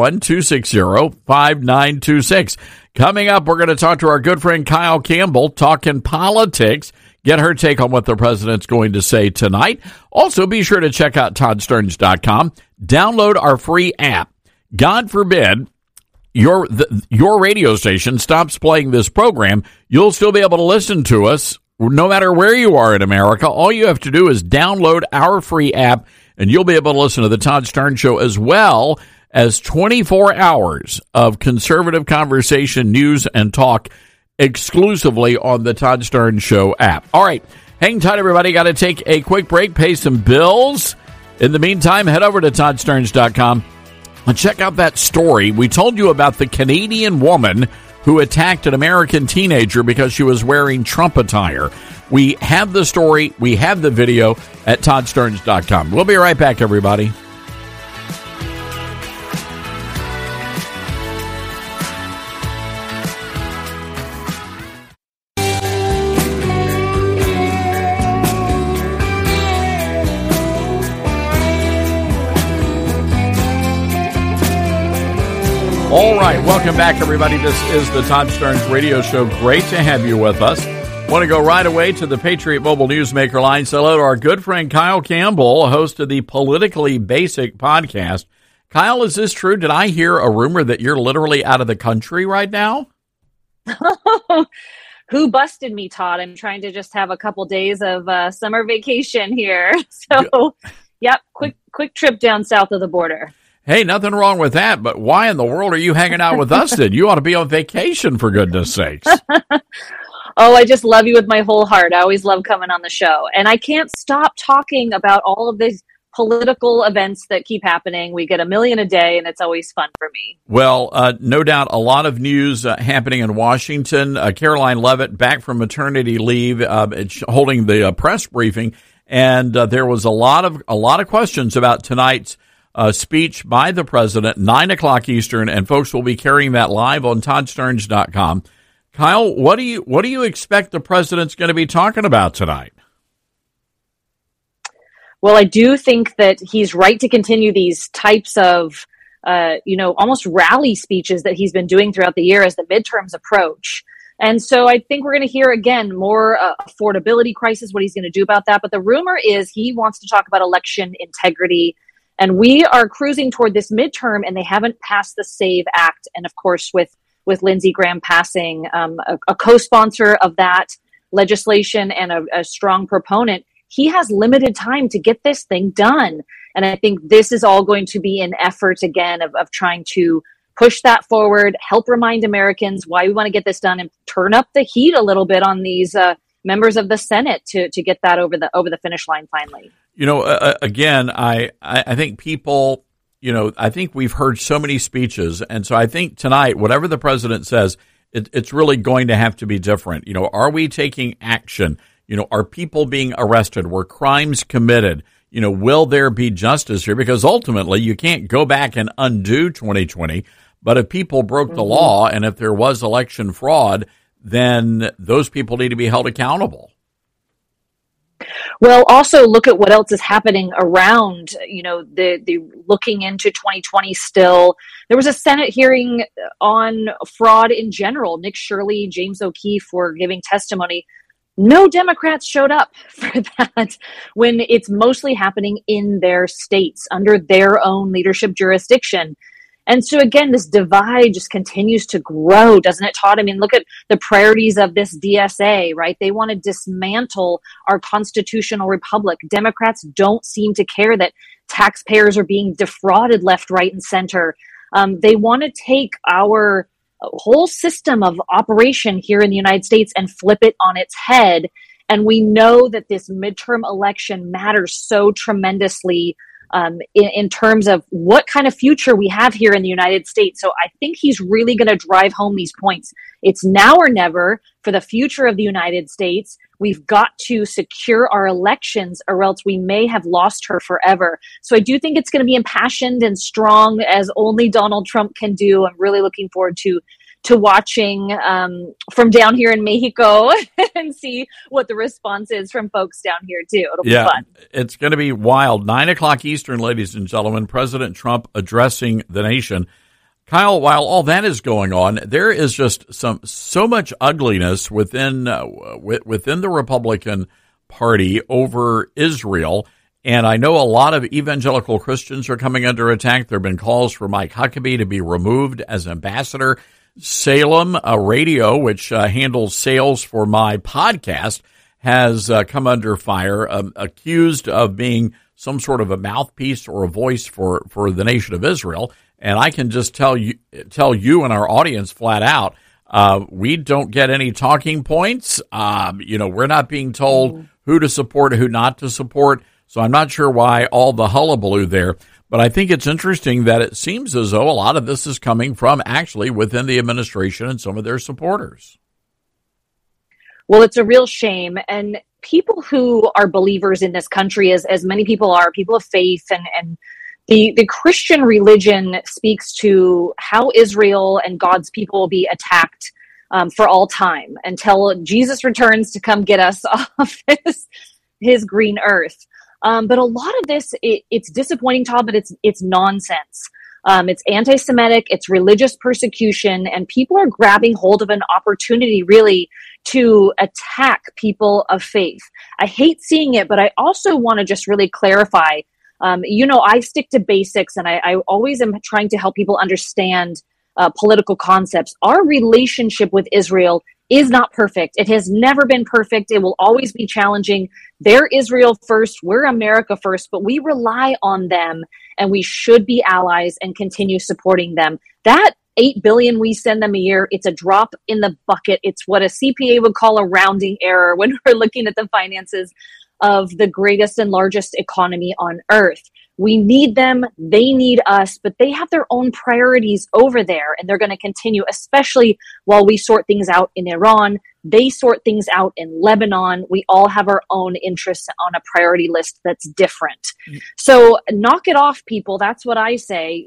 901-260-5926. Coming up, we're going to talk to our good friend Kyle Campbell, talking politics, get her take on what the president's going to say tonight. Also, be sure to check out ToddStearns.com. Download our free app. God forbid your radio station stops playing this program, you'll still be able to listen to us no matter where you are in America. All you have to do is download our free app, and you'll be able to listen to the Todd Stern Show as well as 24 hours of conservative conversation, news, and talk exclusively on the Todd Stern Show app. All right, hang tight, everybody. Got to take a quick break, pay some bills. In the meantime, head over to ToddStearns.com and check out that story. We told you about the Canadian woman who attacked an American teenager because she was wearing Trump attire. We have the story. We have the video at ToddStearns.com. We'll be right back, everybody. All right, welcome back, everybody. This is the Todd Stearns Radio Show. Great to have you with us. Want to go right away to the Patriot Mobile Newsmaker line. Say hello to our good friend Kyle Campbell, host of the Politically Basic podcast. Kyle, is this true? Did I hear a rumor that you're literally out of the country right now? Who busted me, Todd? I'm trying to just have a couple days of summer vacation here. So, yep, quick trip down south of the border. Hey, nothing wrong with that, but why in the world are you hanging out with us then? You ought to be on vacation, for goodness sakes. Oh, I just love you with my whole heart. I always love coming on the show. And I can't stop talking about all of these political events that keep happening. We get a million a day, and it's always fun for me. Well, no doubt a lot of news happening in Washington. Caroline Leavitt back from maternity leave, holding the press briefing, and there was a lot of questions about tonight's speech by the president, 9 o'clock Eastern, and folks will be carrying that live on ToddStearns.com. Kyle, what do you expect the president's going to be talking about tonight? Well, I do think that he's right to continue these types of, almost rally speeches that he's been doing throughout the year as the midterms approach. And so I think we're going to hear, again, more affordability crisis, what he's going to do about that. But the rumor is he wants to talk about election integrity. And we are cruising toward this midterm, and they haven't passed the SAVE Act. And, of course, with Lindsey Graham passing, a co-sponsor of that legislation and a strong proponent, he has limited time to get this thing done. And I think this is all going to be an effort, again, of trying to push that forward, help remind Americans why we want to get this done, and turn up the heat a little bit on these members of the Senate to get that over the finish line finally. Again, I think people, I think we've heard so many speeches. And so I think tonight, whatever the president says, it's really going to have to be different. Are we taking action? Are people being arrested? Were crimes committed? Will there be justice here? Because ultimately, you can't go back and undo 2020. But if people broke the law and if there was election fraud, then those people need to be held accountable. Well, also look at what else is happening around, the looking into 2020 still. There was a Senate hearing on fraud in general. Nick Shirley, James O'Keefe were giving testimony. No Democrats showed up for that when it's mostly happening in their states under their own leadership jurisdiction. And so, again, this divide just continues to grow, doesn't it, Todd? I mean, look at the priorities of this DSA, right? They want to dismantle our constitutional republic. Democrats don't seem to care that taxpayers are being defrauded left, right, and center. They want to take our whole system of operation here in the United States and flip it on its head. And we know that this midterm election matters so tremendously in terms of what kind of future we have here in the United States. So I think he's really going to drive home these points. It's now or never for the future of the United States. We've got to secure our elections, or else we may have lost her forever. So I do think it's going to be impassioned and strong as only Donald Trump can do. I'm really looking forward to watching from down here in Mexico and see what the response is from folks down here too. It'll be fun. It's going to be wild. 9:00 Eastern, ladies and gentlemen, President Trump addressing the nation. Kyle, while all that is going on, there is just so much ugliness within the Republican Party over Israel. And I know a lot of evangelical Christians are coming under attack. There have been calls for Mike Huckabee to be removed as ambassador. Salem Radio, which handles sales for my podcast, has come under fire, accused of being some sort of a mouthpiece or a voice for the nation of Israel. And I can just tell you and our audience flat out, we don't get any talking points. We're not being told who to support, who not to support. So I'm not sure why all the hullabaloo there. But I think it's interesting that it seems as though a lot of this is coming from actually within the administration and some of their supporters. Well, it's a real shame. And people who are believers in this country, as many people are, people of faith, and the Christian religion speaks to how Israel and God's people will be attacked for all time until Jesus returns to come get us off his green earth. But a lot of this, it's disappointing, Todd, but it's nonsense. It's anti-Semitic, it's religious persecution, and people are grabbing hold of an opportunity really to attack people of faith. I hate seeing it, but I also want to just really clarify. I stick to basics, and I always am trying to help people understand political concepts. Our relationship with Israel is not perfect. It has never been perfect. It will always be challenging. They're Israel first. We're America first, but we rely on them, and we should be allies and continue supporting them. That $8 billion we send them a year, it's a drop in the bucket. It's what a CPA would call a rounding error when we're looking at the finances of the greatest and largest economy on earth. We need them, they need us, but they have their own priorities over there, and they're going to continue, especially while we sort things out in Iran. They sort things out in Lebanon. We all have our own interests on a priority list that's different. So knock it off, people. That's what I say.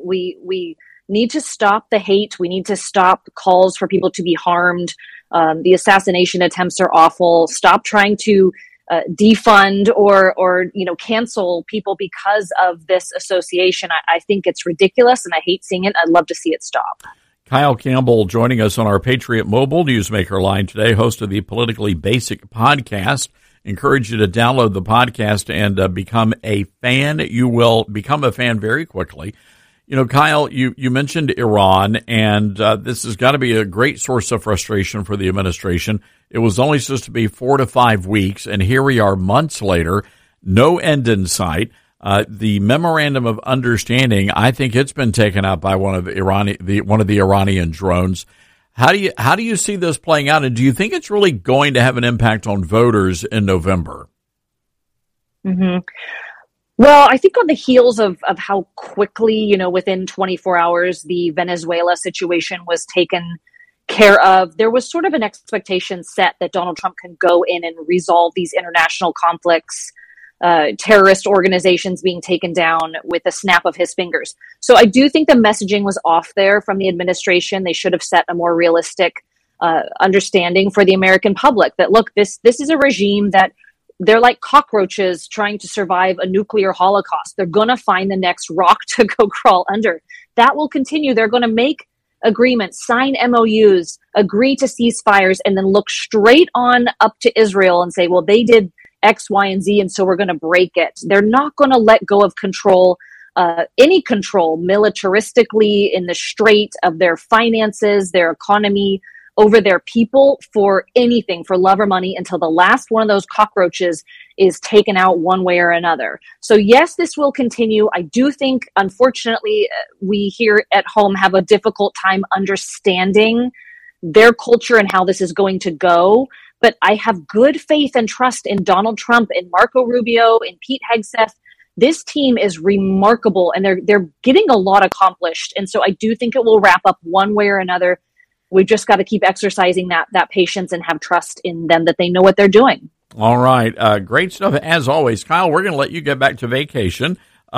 We need to stop the hate. We need to stop calls for people to be harmed. The assassination attempts are awful. Stop trying to defund or cancel people because of this association. I think it's ridiculous, and I hate seeing it. I'd love to see it stop. Kyle Campbell joining us on our Patriot Mobile Newsmaker line today, host of the Politically Basic podcast. Encourage you to download the podcast and become a fan. You will become a fan very quickly. Kyle, you mentioned Iran, and this has got to be a great source of frustration for the administration. It was only supposed to be 4 to 5 weeks, and here we are months later, no end in sight. The memorandum of understanding, I think it's been taken out by one of the Iranian drones. How do you see this playing out, and do you think it's really going to have an impact on voters in November? Mm-hmm. Well, I think on the heels of how quickly, within 24 hours, the Venezuela situation was taken care of, there was sort of an expectation set that Donald Trump can go in and resolve these international conflicts, terrorist organizations being taken down with a snap of his fingers. So I do think the messaging was off there from the administration. They should have set a more realistic understanding for the American public that, look, this is a regime that they're like cockroaches trying to survive a nuclear holocaust. They're going to find the next rock to go crawl under. That will continue. They're going to make agreements, sign MOUs, agree to ceasefires, and then look straight on up to Israel and say, well, they did X, Y, and Z, and so we're going to break it. They're not going to let go of control, any control, militaristically in the strait of their finances, their economy, over their people for anything, for love or money, until the last one of those cockroaches is taken out one way or another. So yes, this will continue. I do think, unfortunately, we here at home have a difficult time understanding their culture and how this is going to go. But I have good faith and trust in Donald Trump, in Marco Rubio, in Pete Hegseth. This team is remarkable, and they're getting a lot accomplished. And so I do think it will wrap up one way or another. we've just got to keep exercising that patience and have trust in them that they know what they're doing. All right. Great stuff. As always, Kyle, we're going to let you get back to vacation.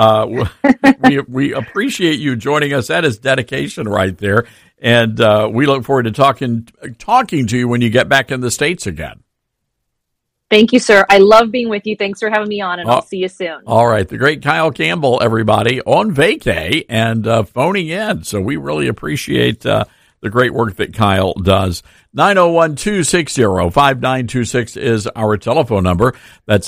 We appreciate you joining us. That is dedication right there. And we look forward to talking to you when you get back in the States again. Thank you, sir. I love being with you. Thanks for having me on, and I'll see you soon. All right. The great Kyle Campbell, everybody, on vacay and phoning in. So we really appreciate the great work that Kyle does. 901-260-5926 is our telephone number. That's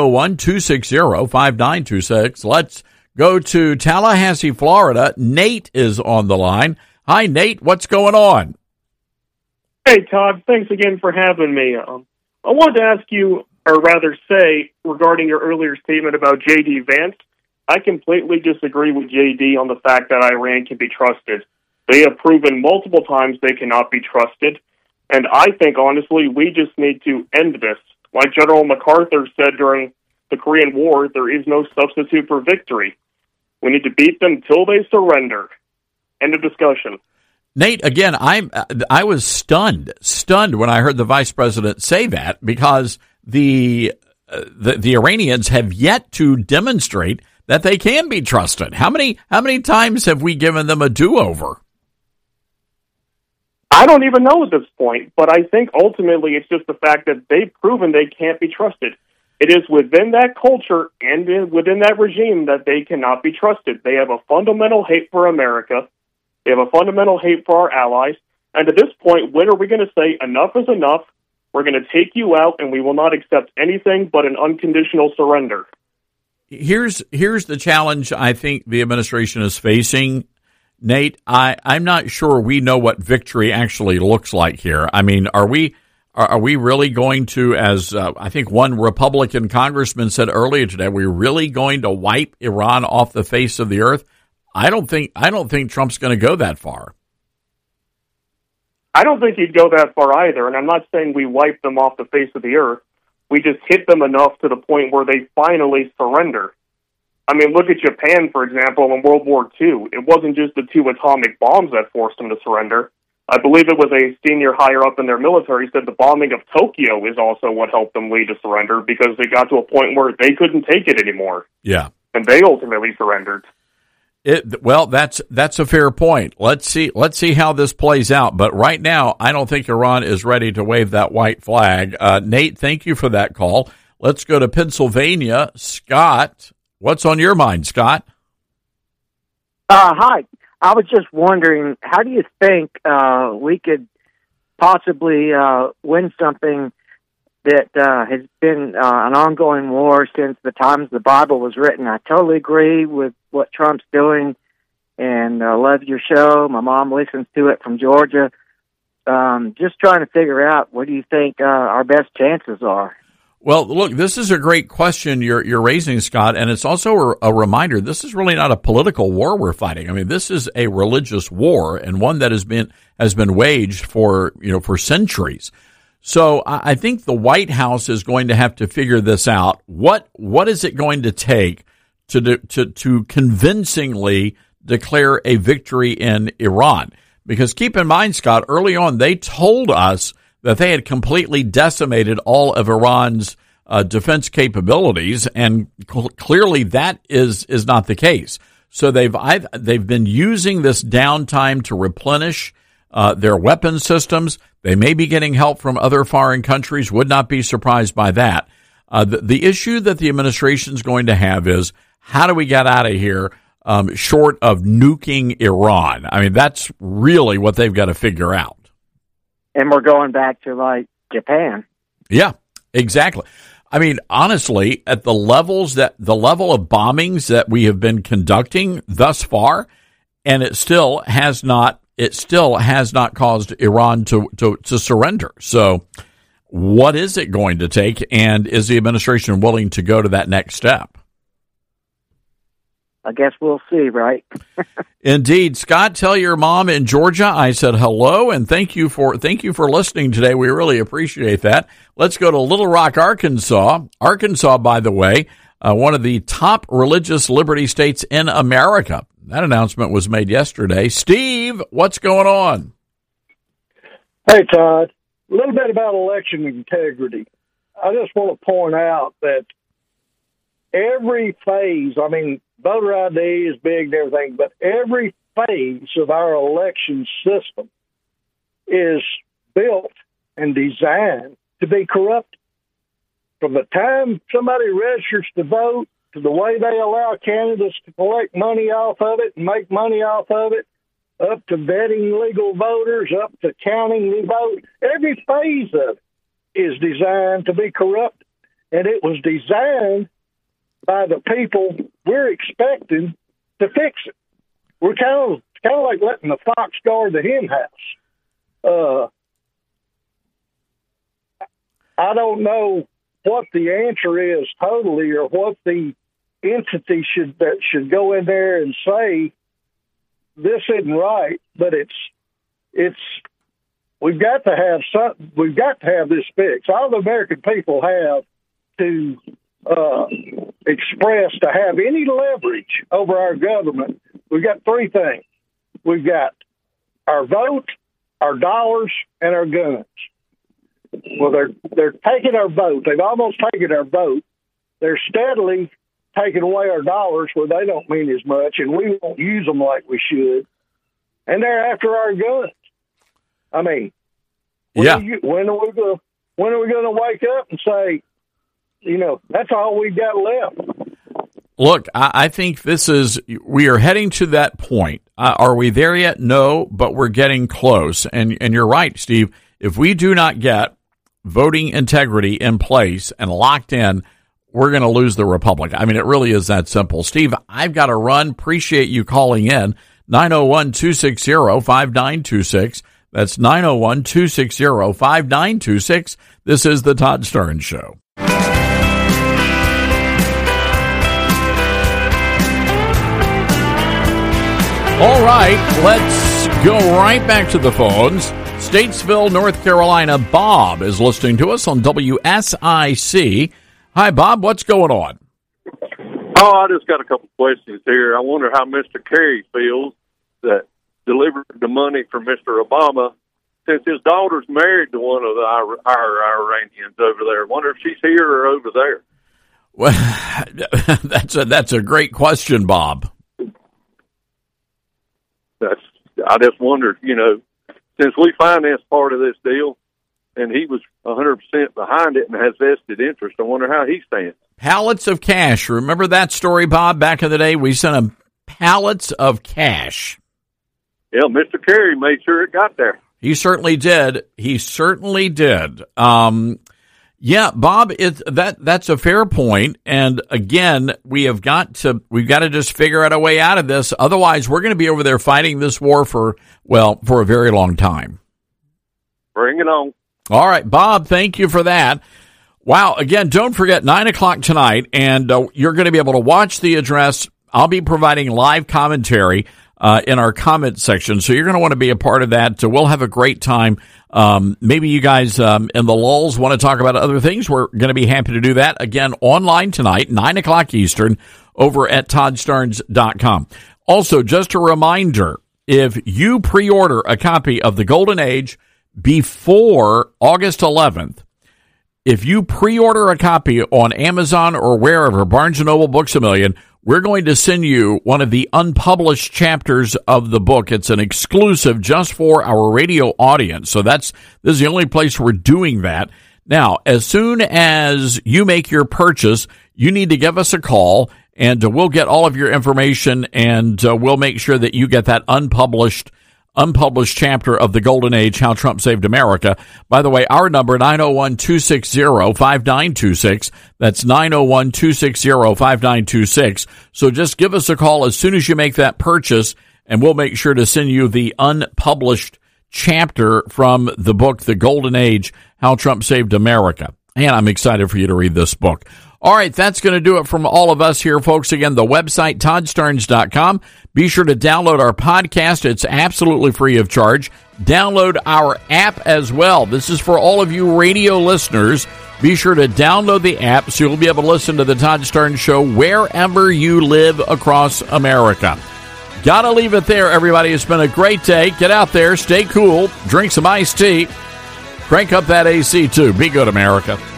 901-260-5926. Let's go to Tallahassee, Florida. Nate is on the line. Hi, Nate. What's going on? Hey, Todd. Thanks again for having me. I wanted to ask you, or rather say, regarding your earlier statement about J.D. Vance, I completely disagree with J.D. on the fact that Iran can be trusted. They have proven multiple times they cannot be trusted, and I think, honestly, we just need to end this. Like General MacArthur said during the Korean War, there is no substitute for victory. We need to beat them till they surrender. End of discussion. Nate, again, I was stunned when I heard the vice president say that, because the Iranians have yet to demonstrate that they can be trusted. How many times have we given them a do-over? I don't even know at this point, but I think ultimately it's just the fact that they've proven they can't be trusted. It is within that culture and within that regime that they cannot be trusted. They have a fundamental hate for America. They have a fundamental hate for our allies. And at this point, when are we going to say enough is enough? We're going to take you out, and we will not accept anything but an unconditional surrender. Here's the challenge I think the administration is facing, Nate. I'm not sure we know what victory actually looks like here. I mean, are we really going to, as I think one Republican congressman said earlier today, we're really going to wipe Iran off the face of the earth? I don't think Trump's going to go that far. I don't think he'd go that far either, and I'm not saying we wipe them off the face of the earth. We just hit them enough to the point where they finally surrender. I mean, look at Japan, for example, in World War II. It wasn't just the 2 atomic bombs that forced them to surrender. I believe it was a senior higher up in their military said the bombing of Tokyo is also what helped them lead to surrender, because they got to a point where they couldn't take it anymore. Yeah. And they ultimately surrendered. Well, that's a fair point. Let's see how this plays out. But right now, I don't think Iran is ready to wave that white flag. Nate, thank you for that call. Let's go to Pennsylvania. Scott, what's on your mind, Scott? Hi. I was just wondering, how do you think we could possibly win something that has been an ongoing war since the times the Bible was written? I totally agree with what Trump's doing, and I love your show. My mom listens to it from Georgia. Just trying to figure out, what do you think our best chances are? Well, look, this is a great question you're raising, Scott, and it's also a reminder, this is really not a political war we're fighting. I mean, this is a religious war, and one that has been waged for centuries. So I think the White House is going to have to figure this out. What is it going to take to convincingly declare a victory in Iran? Because keep in mind, Scott, early on they told us that they had completely decimated all of Iran's defense capabilities, and clearly that is not the case. So they've been using this downtime to replenish their weapon systems. They may be getting help from other foreign countries. Would not be surprised by that. The issue that the administration is going to have is, how do we get out of here short of nuking Iran? I mean, that's really what they've got to figure out. And we're going back to, like, Japan. Yeah, exactly. I mean, honestly, at the level of bombings that we have been conducting thus far, and it still has not caused Iran to surrender. So what is it going to take, and is the administration willing to go to that next step? I guess we'll see, right? Indeed. Scott, tell your mom in Georgia I said hello, and thank you for listening today. We really appreciate that. Let's go to Little Rock, Arkansas. Arkansas, by the way, one of the top religious liberty states in America. That announcement was made yesterday. Steve, what's going on? Hey, Todd. A little bit about election integrity. I just want to point out that every phase, I mean, voter ID is big and everything, but every phase of our election system is built and designed to be corrupted. From the time somebody registers to vote to the way they allow candidates to collect money off of it and make money off of it, up to vetting legal voters, up to counting the vote, every phase of it is designed to be corrupted. And it was designed by the people we're expecting to fix it. We're kind of like letting the fox guard the hen house. I don't know what the answer is totally, or what the entity should go in there and say this isn't right, but it's we've got to have this fixed. All the American people have to express to have any leverage over our government. We've got three things. We've got our vote, our dollars, and our guns. Well, they're taking our vote. They've almost taken our vote. They're steadily taking away our dollars where they don't mean as much, and we won't use them like we should. And they're after our guns. I mean, when are we going to wake up and say, that's all we've got left? Look, I think we are heading to that point. Are we there yet? No, but we're getting close. And you're right, Steve. If we do not get voting integrity in place and locked in, we're going to lose the republic. I mean, it really is that simple. Steve, I've got to run. Appreciate you calling in. 901-260-5926. That's 901-260-5926. This is the Todd Starnes Show. All right, let's go right back to the phones. Statesville, North Carolina. Bob is listening to us on WSIC. Hi, Bob. What's going on? Oh, I just got a couple questions here. I wonder how Mr. Kerry feels that delivered the money for Mr. Obama, since his daughter's married to one of our Iranians over there. I wonder if she's here or over there. Well, that's a great question, Bob. I just wondered, since we financed part of this deal, and he was 100% behind it and has vested interest, I wonder how he stands. Pallets of cash. Remember that story, Bob? Back in the day, we sent him pallets of cash. Yeah, Mr. Kerry made sure it got there. He certainly did. Yeah, Bob, that's a fair point. And again, we've got to just figure out a way out of this. Otherwise, we're going to be over there fighting this war for a very long time. Bring it on. All right, Bob, thank you for that. Wow, again, don't forget 9 o'clock tonight, and you're going to be able to watch the address. I'll be providing live commentary in our comment section, so you're going to want to be a part of that. We'll have a great time. Maybe you guys in the lulls want to talk about other things. We're going to be happy to do that. Again, online tonight, 9 o'clock Eastern, over at ToddStarnes.com. Also, just a reminder, if you pre-order a copy of The Golden Age before August 11th, if you pre-order a copy on Amazon or wherever, Barnes & Noble, Books A Million, we're going to send you one of the unpublished chapters of the book. It's an exclusive just for our radio audience. So this is the only place we're doing that. Now, as soon as you make your purchase, you need to give us a call, and we'll get all of your information, and we'll make sure that you get that unpublished chapter of The Golden Age, How Trump Saved America. By the way, our number, 901-260-5926. That's 901-260-5926. So just give us a call as soon as you make that purchase, and we'll make sure to send you the unpublished chapter from the book, The Golden Age, How Trump Saved America. And I'm excited for you to read this book. All right, that's going to do it from all of us here, folks. Again, the website, ToddStarnes.com. Be sure to download our podcast. It's absolutely free of charge. Download our app as well. This is for all of you radio listeners. Be sure to download the app so you'll be able to listen to the Todd Starnes Show wherever you live across America. Gotta leave it there, everybody. It's been a great day. Get out there, stay cool, drink some iced tea, crank up that AC too. Be good, America.